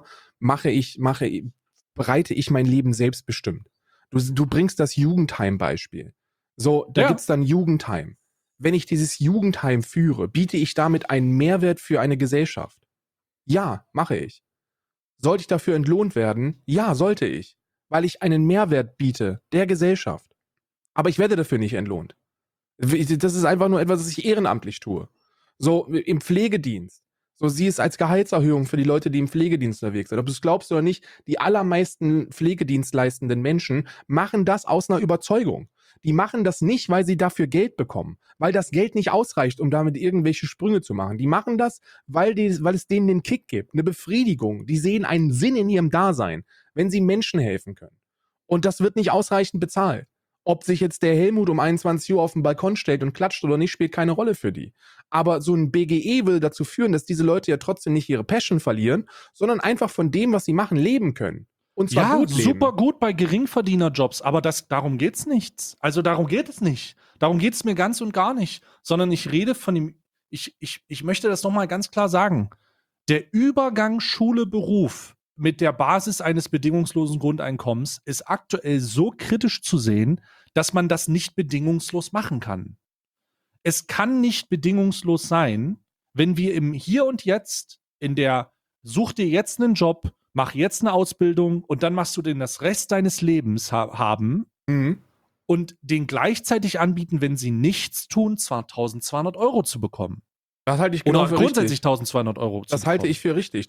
bereite ich mein Leben selbstbestimmt. Du bringst das Jugendheim-Beispiel. So, da gibt's dann Jugendheim. Wenn ich dieses Jugendheim führe, biete ich damit einen Mehrwert für eine Gesellschaft? Ja, mache ich. Sollte ich dafür entlohnt werden? Ja, sollte ich. Weil ich einen Mehrwert biete der Gesellschaft. Aber ich werde dafür nicht entlohnt. Das ist einfach nur etwas, was ich ehrenamtlich tue. So im Pflegedienst. So sieh es als Gehaltserhöhung für die Leute, die im Pflegedienst unterwegs sind. Ob du es glaubst oder nicht, die allermeisten pflegedienstleistenden Menschen machen das aus einer Überzeugung. Die machen das nicht, weil sie dafür Geld bekommen, weil das Geld nicht ausreicht, um damit irgendwelche Sprünge zu machen. Die machen das, weil es denen den Kick gibt, eine Befriedigung. Die sehen einen Sinn in ihrem Dasein, wenn sie Menschen helfen können. Und das wird nicht ausreichend bezahlt. Ob sich jetzt der Helmut um 21 Uhr auf den Balkon stellt und klatscht oder nicht, spielt keine Rolle für die. Aber so ein BGE will dazu führen, dass diese Leute ja trotzdem nicht ihre Passion verlieren, sondern einfach von dem, was sie machen, leben können. Und zwar gut leben. Super gut bei Geringverdienerjobs, aber darum geht's nicht. Also darum geht es nicht. Darum geht es mir ganz und gar nicht. Sondern ich rede von dem, ich möchte das nochmal ganz klar sagen. Der Übergang Schule-Beruf mit der Basis eines bedingungslosen Grundeinkommens ist aktuell so kritisch zu sehen, dass man das nicht bedingungslos machen kann. Es kann nicht bedingungslos sein, wenn wir im Hier und Jetzt such dir jetzt einen Job, mach jetzt eine Ausbildung und dann machst du den das Rest deines Lebens haben und den gleichzeitig anbieten, wenn sie nichts tun, zwar 1.200 Euro zu bekommen. Das halte ich genau Oder für grundsätzlich richtig. 1.200 Euro zu Das bekommen. halte ich für richtig.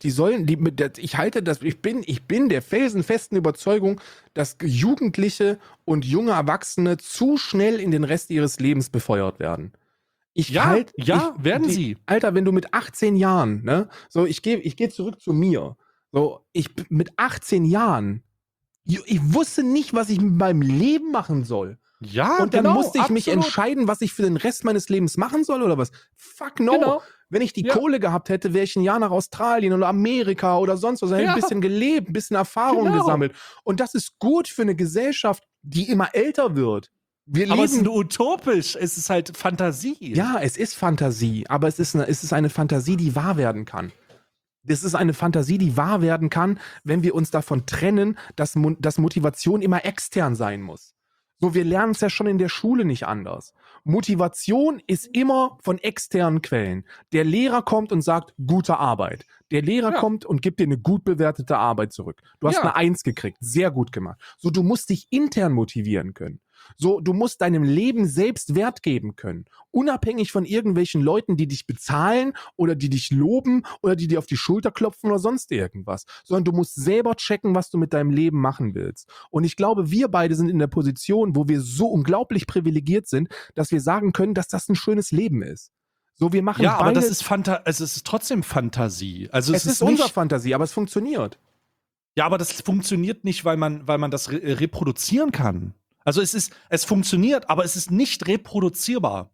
Ich bin der felsenfesten Überzeugung, dass Jugendliche und junge Erwachsene zu schnell in den Rest ihres Lebens befeuert werden. Werden sie. Alter, wenn du mit 18 Jahren, ne, so, ich geh zurück zu mir. So, mit 18 Jahren, ich wusste nicht, was ich mit meinem Leben machen soll. Ja, Und dann genau, musste ich mich absolut. entscheiden, was ich für den Rest meines Lebens machen soll oder was. Fuck no. Genau. Wenn ich die Ja. Kohle gehabt hätte, wäre ich ein Jahr nach Australien oder Amerika oder sonst was. Hätte ich Ja. ein bisschen gelebt, ein bisschen Erfahrung Genau. gesammelt. Und das ist gut für eine Gesellschaft, die immer älter wird. Wir Aber es ist leben. nur utopisch. Es ist halt Fantasie. Ja, es ist Fantasie, aber es ist eine Fantasie, die wahr werden kann. Das ist eine Fantasie, die wahr werden kann, wenn wir uns davon trennen, dass Motivation immer extern sein muss. So, wir lernen es ja schon in der Schule nicht anders. Motivation ist immer von externen Quellen. Der Lehrer kommt und sagt, gute Arbeit. Der Lehrer kommt und gibt dir eine gut bewertete Arbeit zurück. Du hast eine 1 gekriegt, sehr gut gemacht. So, du musst dich intern motivieren können. So, du musst deinem Leben selbst Wert geben können. Unabhängig von irgendwelchen Leuten, die dich bezahlen oder die dich loben oder die dir auf die Schulter klopfen oder sonst irgendwas. Sondern du musst selber checken, was du mit deinem Leben machen willst. Und ich glaube, wir beide sind in der Position, wo wir so unglaublich privilegiert sind, dass wir sagen können, dass das ein schönes Leben ist. So, wir machen Ja, aber beide, das ist es ist trotzdem Fantasie. Also es ist unsere Fantasie, aber es funktioniert. Ja, aber das funktioniert nicht, weil man das reproduzieren kann. Also es funktioniert, aber es ist nicht reproduzierbar.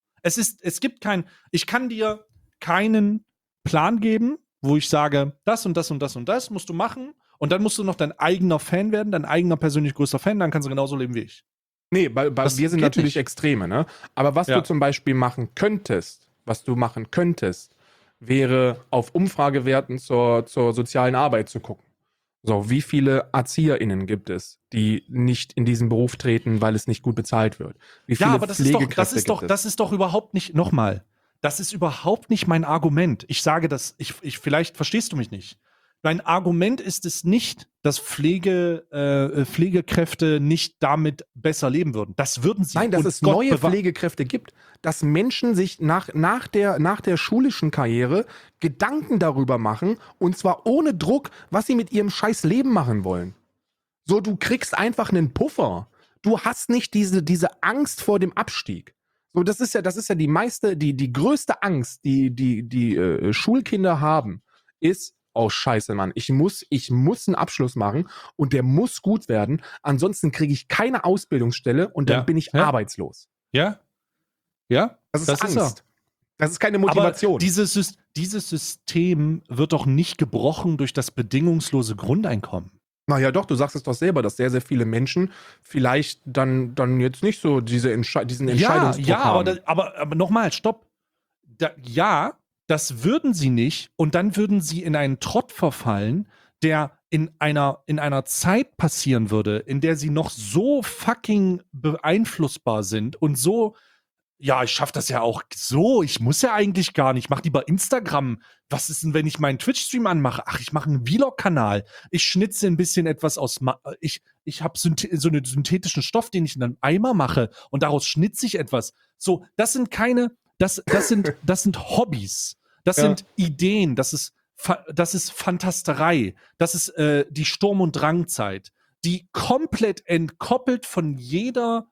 Ich kann dir keinen Plan geben, wo ich sage, das und das und das und das musst du machen und dann musst du noch dein eigener Fan werden, dein eigener persönlich größter Fan, dann kannst du genauso leben wie ich. Nee, wir sind geht natürlich nicht. Extreme, ne? Aber was du zum Beispiel machen könntest, wäre auf Umfragewerten zur sozialen Arbeit zu gucken. So, wie viele ErzieherInnen gibt es, die nicht in diesen Beruf treten, weil es nicht gut bezahlt wird? Wie viele aber das ist doch überhaupt nicht, nochmal, das ist überhaupt nicht mein Argument. Ich sage das, vielleicht verstehst du mich nicht. Mein Argument ist es nicht, dass Pflegekräfte nicht damit besser leben würden. Das würden sie. Nein, dass Und es Gott neue Pflegekräfte gibt, dass Menschen sich nach der schulischen Karriere Gedanken darüber machen, und zwar ohne Druck, was sie mit ihrem scheiß Leben machen wollen. So, du kriegst einfach einen Puffer. Du hast nicht diese Angst vor dem Abstieg. So, das ist ja die größte Angst, die Schulkinder haben, ist, oh scheiße, Mann, ich muss einen Abschluss machen und der muss gut werden, ansonsten kriege ich keine Ausbildungsstelle und dann bin ich arbeitslos. Ja? Ja? Das ist Angst. Das ist keine Motivation. Aber dieses System wird doch nicht gebrochen durch das bedingungslose Grundeinkommen. Naja doch, du sagst es doch selber, dass sehr, sehr viele Menschen vielleicht dann jetzt nicht so diesen Entscheidungsdruck haben. Aber nochmal, stopp. Das würden sie nicht und dann würden sie in einen Trott verfallen, der in einer Zeit passieren würde, in der sie noch so fucking beeinflussbar sind und so, ja, ich schaffe das ja auch so, ich muss ja eigentlich gar nicht, ich mache lieber Instagram. Was ist denn, wenn ich meinen Twitch-Stream anmache? Ach, ich mache einen Vlog-Kanal. Ich schnitze ein bisschen etwas aus, ich habe so einen synthetischen Stoff, den ich in einem Eimer mache und daraus schnitze ich etwas. So, das sind Hobbys. Das sind Ideen, das ist Fantasterei, das ist die Sturm- und Drangzeit, die komplett entkoppelt von jedem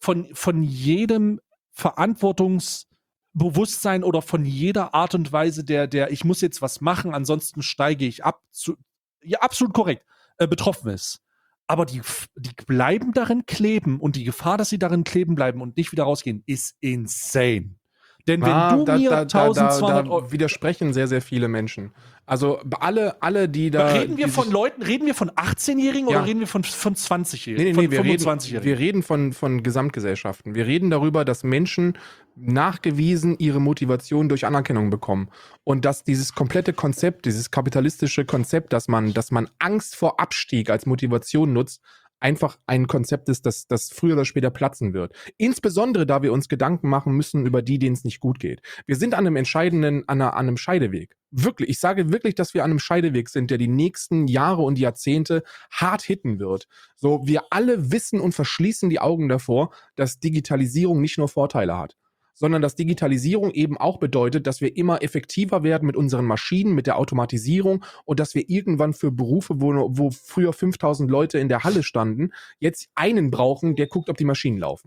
Verantwortungsbewusstsein oder von jeder Art und Weise der ich muss jetzt was machen, ansonsten steige ich ab, ja, absolut korrekt, betroffen ist. Aber die bleiben darin kleben und die Gefahr, dass sie darin kleben bleiben und nicht wieder rausgehen, ist insane. Denn wenn du mir 1200 Euro... widersprechen sehr, sehr viele Menschen. Also alle, die da... Reden wir von 18-Jährigen oder reden wir von 20-Jährigen? Nee, wir reden von Gesamtgesellschaften. Wir reden darüber, dass Menschen nachgewiesen ihre Motivation durch Anerkennung bekommen. Und dass dieses komplette Konzept, dieses kapitalistische Konzept, dass man Angst vor Abstieg als Motivation nutzt, einfach ein Konzept ist, das früher oder später platzen wird. Insbesondere, da wir uns Gedanken machen müssen über denen es nicht gut geht. Wir sind an einem Scheideweg. Wirklich, ich sage wirklich, dass wir an einem Scheideweg sind, der die nächsten Jahre und Jahrzehnte hart hitten wird. So, wir alle wissen und verschließen die Augen davor, dass Digitalisierung nicht nur Vorteile hat, sondern dass Digitalisierung eben auch bedeutet, dass wir immer effektiver werden mit unseren Maschinen, mit der Automatisierung und dass wir irgendwann für Berufe, wo früher 5000 Leute in der Halle standen, jetzt einen brauchen, der guckt, ob die Maschinen laufen.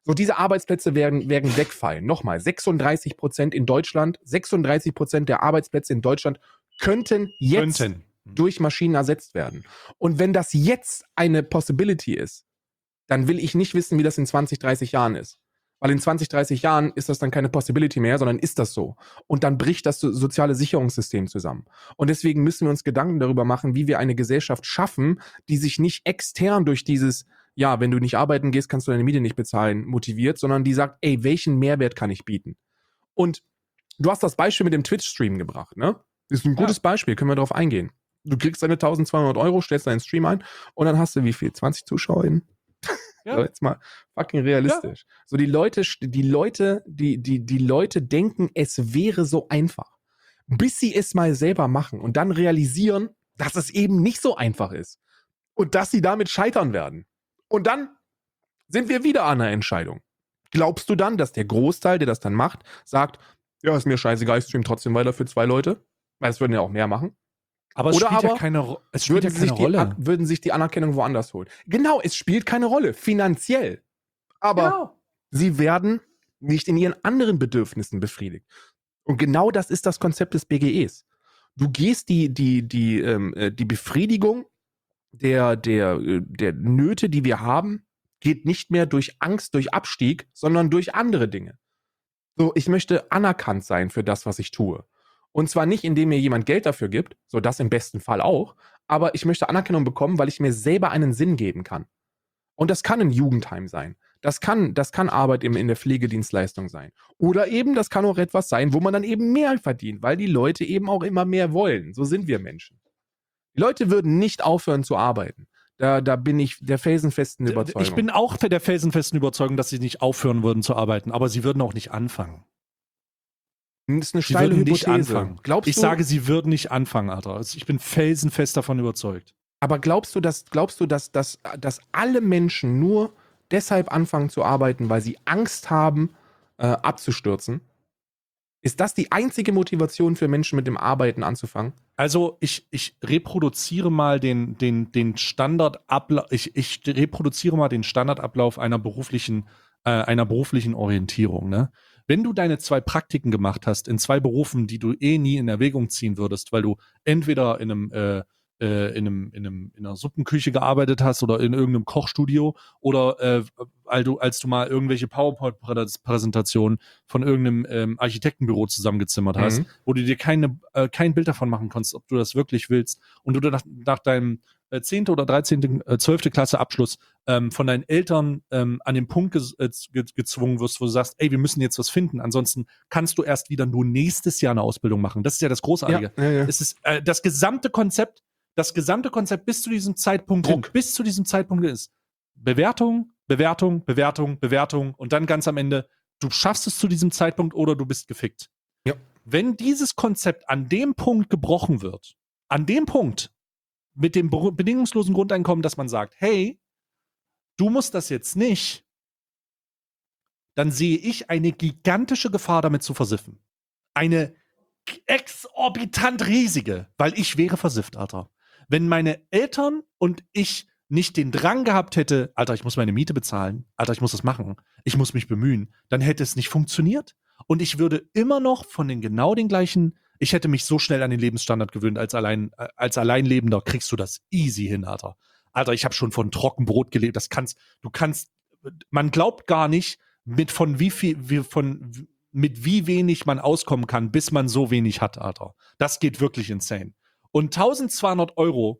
So, diese Arbeitsplätze werden wegfallen. Nochmal, 36% in Deutschland, 36% der Arbeitsplätze in Deutschland könnten jetzt durch Maschinen ersetzt werden. Und wenn das jetzt eine Possibility ist, dann will ich nicht wissen, wie das in 20, 30 Jahren ist. Weil in 20, 30 Jahren ist das dann keine Possibility mehr, sondern ist das so. Und dann bricht das soziale Sicherungssystem zusammen. Und deswegen müssen wir uns Gedanken darüber machen, wie wir eine Gesellschaft schaffen, die sich nicht extern durch dieses, ja, wenn du nicht arbeiten gehst, kannst du deine Miete nicht bezahlen, motiviert, sondern die sagt, ey, welchen Mehrwert kann ich bieten? Und du hast das Beispiel mit dem Twitch-Stream gebracht, ne? Das ist ein gutes Beispiel, können wir darauf eingehen. Du kriegst deine 1.200 €, stellst deinen Stream ein und dann hast du wie viel? 20 ZuschauerInnen? Ja. So, jetzt mal fucking realistisch. Ja. So, die Leute denken, es wäre so einfach. Bis sie es mal selber machen und dann realisieren, dass es eben nicht so einfach ist. Und dass sie damit scheitern werden. Und dann sind wir wieder an einer Entscheidung. Glaubst du dann, dass der Großteil, der das dann macht, sagt, ja, ist mir scheißegal, ich stream trotzdem weiter für 2 Leute? Weil es würden ja auch mehr machen. Aber es spielt ja keine Rolle. Würden sich die Anerkennung woanders holen. Genau, es spielt keine Rolle, finanziell. Aber sie werden nicht in ihren anderen Bedürfnissen befriedigt. Und genau das ist das Konzept des BGEs. Du gehst die Befriedigung der Nöte, die wir haben, geht nicht mehr durch Angst, durch Abstieg, sondern durch andere Dinge. So, ich möchte anerkannt sein für das, was ich tue. Und zwar nicht, indem mir jemand Geld dafür gibt, so das im besten Fall auch, aber ich möchte Anerkennung bekommen, weil ich mir selber einen Sinn geben kann. Und das kann ein Jugendheim sein. Das kann Arbeit in der Pflegedienstleistung sein. Oder eben, das kann auch etwas sein, wo man dann eben mehr verdient, weil die Leute eben auch immer mehr wollen. So sind wir Menschen. Die Leute würden nicht aufhören zu arbeiten. Da bin ich der felsenfesten Überzeugung. Ich bin auch der felsenfesten Überzeugung, dass sie nicht aufhören würden zu arbeiten, aber sie würden auch nicht anfangen. Das ist eine steile Hypothese. Ich sage, sie würden nicht anfangen, Alter. Ich bin felsenfest davon überzeugt. Aber glaubst du, dass alle Menschen nur deshalb anfangen zu arbeiten, weil sie Angst haben, abzustürzen? Ist das die einzige Motivation für Menschen, mit dem Arbeiten anzufangen? Also ich reproduziere mal den Standardablauf. Ich reproduziere mal den Standardablauf einer beruflichen Orientierung. Ne? Wenn du deine 2 Praktiken gemacht hast in 2 Berufen, die du nie in Erwägung ziehen würdest, weil du entweder in einer Suppenküche gearbeitet hast oder in irgendeinem Kochstudio oder als du mal irgendwelche PowerPoint-Präsentationen von irgendeinem Architektenbüro zusammengezimmert hast, wo du dir kein Bild davon machen konntest, ob du das wirklich willst und du nach deinem 10. oder 13., 12. Klasse Abschluss von deinen Eltern an den Punkt gezwungen wirst, wo du sagst, ey, wir müssen jetzt was finden, ansonsten kannst du erst wieder nur nächstes Jahr eine Ausbildung machen. Das ist ja das Großartige. Ja. Es ist das gesamte Konzept bis zu diesem Zeitpunkt ist Bewertung und dann ganz am Ende, du schaffst es zu diesem Zeitpunkt oder du bist gefickt. Ja. Wenn dieses Konzept an dem Punkt gebrochen wird, an dem Punkt mit dem bedingungslosen Grundeinkommen, dass man sagt, hey, du musst das jetzt nicht, dann sehe ich eine gigantische Gefahr, damit zu versiffen. Eine exorbitant riesige, weil ich wäre versifft, Alter. Wenn meine Eltern und ich nicht den Drang gehabt hätte, Alter, ich muss meine Miete bezahlen, Alter, ich muss das machen, ich muss mich bemühen, dann hätte es nicht funktioniert. Und ich würde immer noch ich hätte mich so schnell an den Lebensstandard gewöhnt, als Alleinlebender kriegst du das easy hin, Alter. Alter, ich habe schon von Trockenbrot gelebt, man glaubt gar nicht, mit wie wenig man auskommen kann, bis man so wenig hat, Alter. Das geht wirklich insane. Und 1.200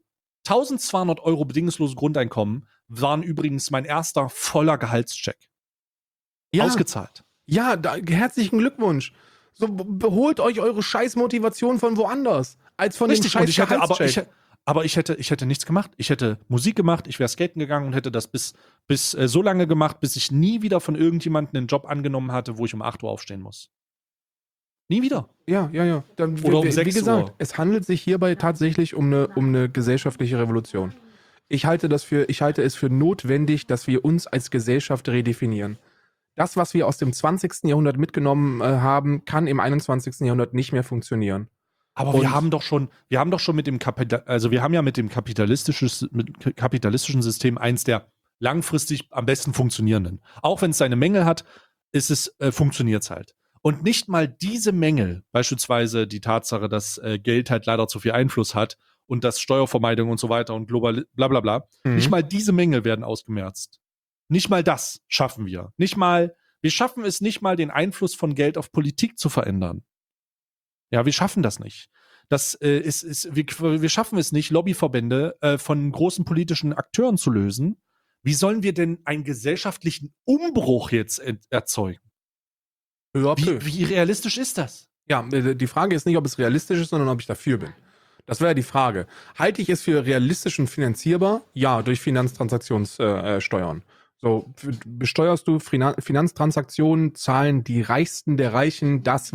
€ bedingungsloses Grundeinkommen waren übrigens mein erster voller Gehaltscheck. Ja. Ausgezahlt. Ja, herzlichen Glückwunsch. So, beholt euch eure Scheiß-Motivation von woanders, als von dem scheiß Gehaltscheck. Aber ich hätte nichts gemacht. Ich hätte Musik gemacht, ich wäre skaten gegangen und hätte das bis so lange gemacht, bis ich nie wieder von irgendjemandem einen Job angenommen hatte, wo ich um 8 Uhr aufstehen muss. Nie wieder. Ja. Dann, oder um 6 Uhr. Wie gesagt, es handelt sich hierbei tatsächlich um eine gesellschaftliche Revolution. Ich halte es für notwendig, dass wir uns als Gesellschaft redefinieren. Das, was wir aus dem 20. Jahrhundert mitgenommen haben, kann im 21. Jahrhundert nicht mehr funktionieren. Aber wir haben doch schon mit dem kapitalistischen System eins der langfristig am besten funktionierenden. Auch wenn es seine Mängel hat, funktioniert es halt. Und nicht mal diese Mängel, beispielsweise die Tatsache, dass Geld halt leider zu viel Einfluss hat und dass Steuervermeidung und so weiter und global bla bla bla, nicht mal diese Mängel werden ausgemerzt. Nicht mal das schaffen wir. Wir schaffen es nicht mal, den Einfluss von Geld auf Politik zu verändern. Ja, wir schaffen das nicht. Wir schaffen es nicht, Lobbyverbände von großen politischen Akteuren zu lösen. Wie sollen wir denn einen gesellschaftlichen Umbruch jetzt erzeugen? Wie realistisch ist das? Ja, die Frage ist nicht, ob es realistisch ist, sondern ob ich dafür bin. Das wäre ja die Frage. Halte ich es für realistisch und finanzierbar? Ja, durch Finanztransaktionssteuern. So, besteuerst du Finanztransaktionen, zahlen die Reichsten der Reichen das,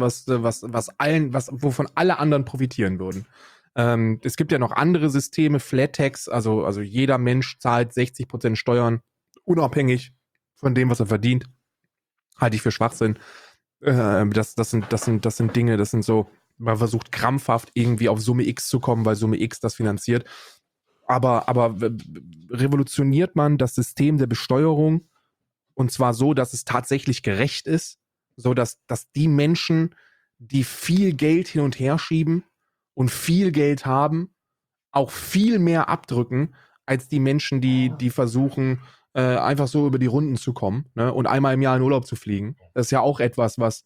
wovon alle anderen profitieren würden. Es gibt ja noch andere Systeme, Flat Tax, also jeder Mensch zahlt 60% Steuern, unabhängig von dem, was er verdient. Halte ich für Schwachsinn. Das sind Dinge, das sind so, man versucht krampfhaft irgendwie auf Summe X zu kommen, weil Summe X das finanziert. Aber revolutioniert man das System der Besteuerung und zwar so, dass es tatsächlich gerecht ist, so dass die Menschen, die viel Geld hin und her schieben und viel Geld haben, auch viel mehr abdrücken, als die Menschen, die versuchen, einfach so über die Runden zu kommen, ne, und einmal im Jahr in Urlaub zu fliegen. Das ist ja auch etwas, was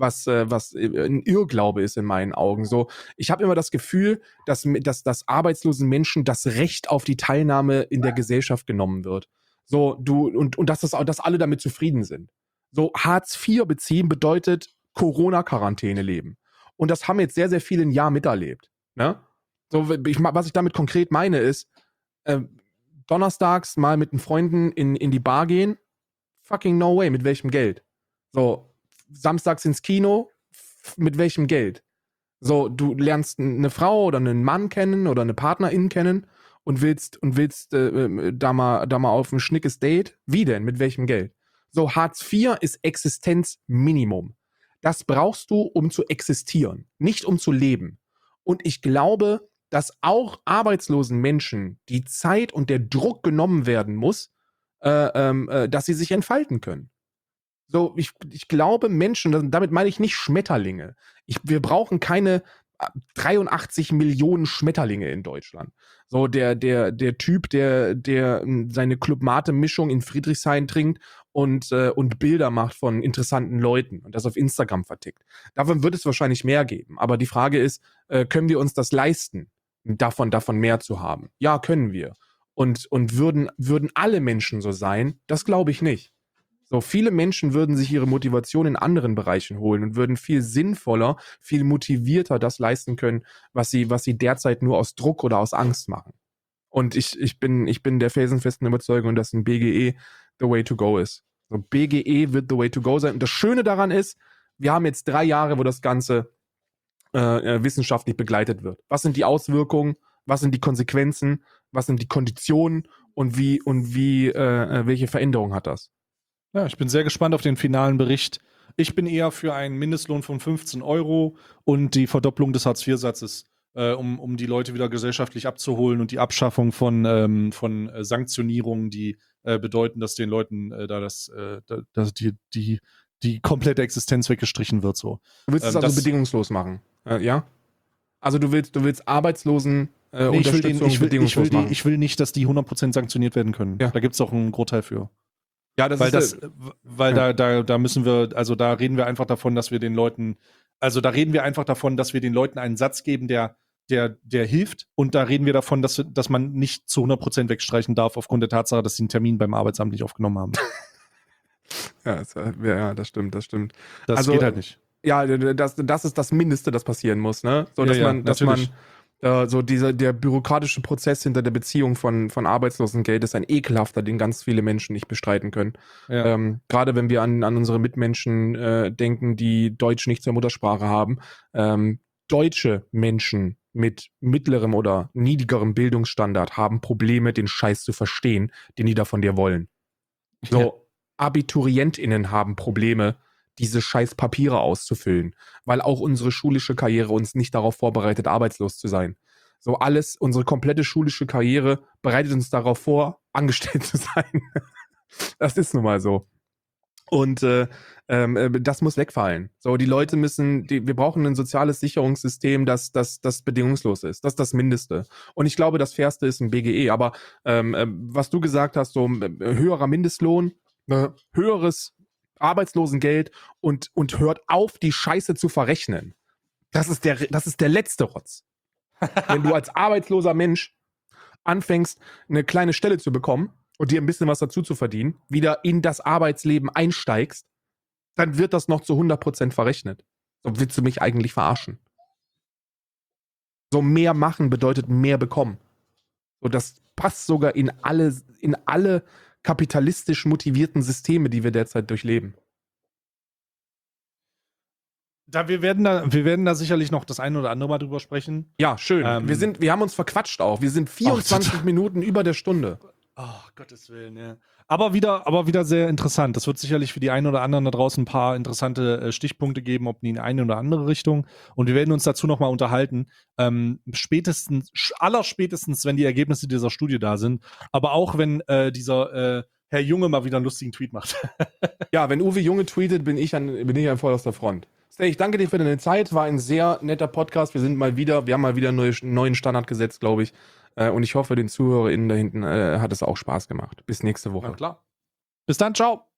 ein Irrglaube ist in meinen Augen. So, ich habe immer das Gefühl, dass arbeitslosen Menschen das Recht auf die Teilnahme in der Gesellschaft genommen wird. So, und dass alle damit zufrieden sind. So, Hartz IV beziehen bedeutet Corona-Quarantäne leben. Und das haben jetzt sehr, sehr viele ein Jahr miterlebt. Ne? So, was ich damit konkret meine, ist, donnerstags mal mit den Freunden in die Bar gehen, fucking no way, mit welchem Geld? So, samstags ins Kino, mit welchem Geld? So, du lernst eine Frau oder einen Mann kennen oder eine Partnerin kennen und willst da mal auf ein schnickes Date. Wie denn? Mit welchem Geld? So, Hartz IV ist Existenzminimum. Das brauchst du, um zu existieren, nicht um zu leben. Und ich glaube, dass auch arbeitslosen Menschen die Zeit und der Druck genommen werden muss, dass sie sich entfalten können. So, ich glaube, Menschen, damit meine ich nicht Schmetterlinge. Wir brauchen keine 83 Millionen Schmetterlinge in Deutschland. So, der Typ, der seine Club-Mate-Mischung in Friedrichshain trinkt und Bilder macht von interessanten Leuten und das auf Instagram vertickt. Davon wird es wahrscheinlich mehr geben. Aber die Frage ist, können wir uns das leisten, davon mehr zu haben? Ja, können wir. Und würden alle Menschen so sein? Das glaube ich nicht. So, viele Menschen würden sich ihre Motivation in anderen Bereichen holen und würden viel sinnvoller, viel motivierter das leisten können, was sie derzeit nur aus Druck oder aus Angst machen. Und ich bin der felsenfesten Überzeugung, dass ein BGE the way to go ist. So, BGE wird the way to go sein. Und das Schöne daran ist, wir haben jetzt 3 Jahre, wo das Ganze wissenschaftlich begleitet wird. Was sind die Auswirkungen? Was sind die Konsequenzen? Was sind die Konditionen? Und welche Veränderung hat das? Ja, ich bin sehr gespannt auf den finalen Bericht. Ich bin eher für einen Mindestlohn von 15 Euro und die Verdopplung des Hartz-IV-Satzes, um die Leute wieder gesellschaftlich abzuholen und die Abschaffung von Sanktionierungen, die bedeuten, dass den Leuten die komplette Existenz weggestrichen wird. So. Du willst es also bedingungslos machen, ja? Also du willst Arbeitslosen Unterstützung bedingungslos machen. Ich will nicht, dass die 100% sanktioniert werden können. Ja. Da gibt es auch einen Großteil für. Ja, da reden wir einfach davon, dass wir den Leuten einen Satz geben, der hilft, und da reden wir davon, dass man nicht zu 100% wegstreichen darf aufgrund der Tatsache, dass sie einen Termin beim Arbeitsamt nicht aufgenommen haben. Ja, das stimmt. Das geht halt nicht. Ja, das ist das Mindeste, das passieren muss, ne? So, dass man der bürokratische Prozess hinter der Beziehung von Arbeitslosengeld ist ein ekelhafter, den ganz viele Menschen nicht bestreiten können. Ja. Gerade wenn wir an unsere Mitmenschen denken, die Deutsch nicht zur Muttersprache haben. Deutsche Menschen mit mittlerem oder niedrigerem Bildungsstandard haben Probleme, den Scheiß zu verstehen, den die da von dir wollen. So, ja. AbiturientInnen haben Probleme, diese scheiß Papiere auszufüllen, weil auch unsere schulische Karriere uns nicht darauf vorbereitet, arbeitslos zu sein. So unsere komplette schulische Karriere bereitet uns darauf vor, angestellt zu sein. Das ist nun mal so. Und das muss wegfallen. So, die Leute wir brauchen ein soziales Sicherungssystem, das bedingungslos ist. Das ist das Mindeste. Und ich glaube, das Fairste ist ein BGE. Aber was du gesagt hast, so höherer Mindestlohn, höheres Arbeitslosengeld und hört auf, die Scheiße zu verrechnen. Das ist der letzte Rotz. Wenn du als arbeitsloser Mensch anfängst, eine kleine Stelle zu bekommen und dir ein bisschen was dazu zu verdienen, wieder in das Arbeitsleben einsteigst, dann wird das noch zu 100% verrechnet. So willst du mich eigentlich verarschen. So mehr machen bedeutet mehr bekommen. So, das passt sogar in alle kapitalistisch motivierten Systeme, die wir derzeit durchleben. Wir werden da sicherlich noch das eine oder andere Mal drüber sprechen. Ja, schön. Wir haben uns verquatscht auch. Wir sind 24 Minuten über der Stunde. Oh, Gottes Willen, ja. Aber wieder sehr interessant. Das wird sicherlich für die einen oder anderen da draußen ein paar interessante Stichpunkte geben, ob in die eine oder andere Richtung. Und wir werden uns dazu nochmal unterhalten. Allerspätestens, wenn die Ergebnisse dieser Studie da sind. Aber auch, wenn dieser Herr Junge mal wieder einen lustigen Tweet macht. Ja, wenn Uwe Junge tweetet, bin ich an vorderster Front. Stay, ich danke dir für deine Zeit. War ein sehr netter Podcast. Wir haben mal wieder einen neuen Standard gesetzt, glaube ich. Und ich hoffe, den ZuhörerInnen da hinten hat es auch Spaß gemacht. Bis nächste Woche. Na klar. Bis dann, ciao.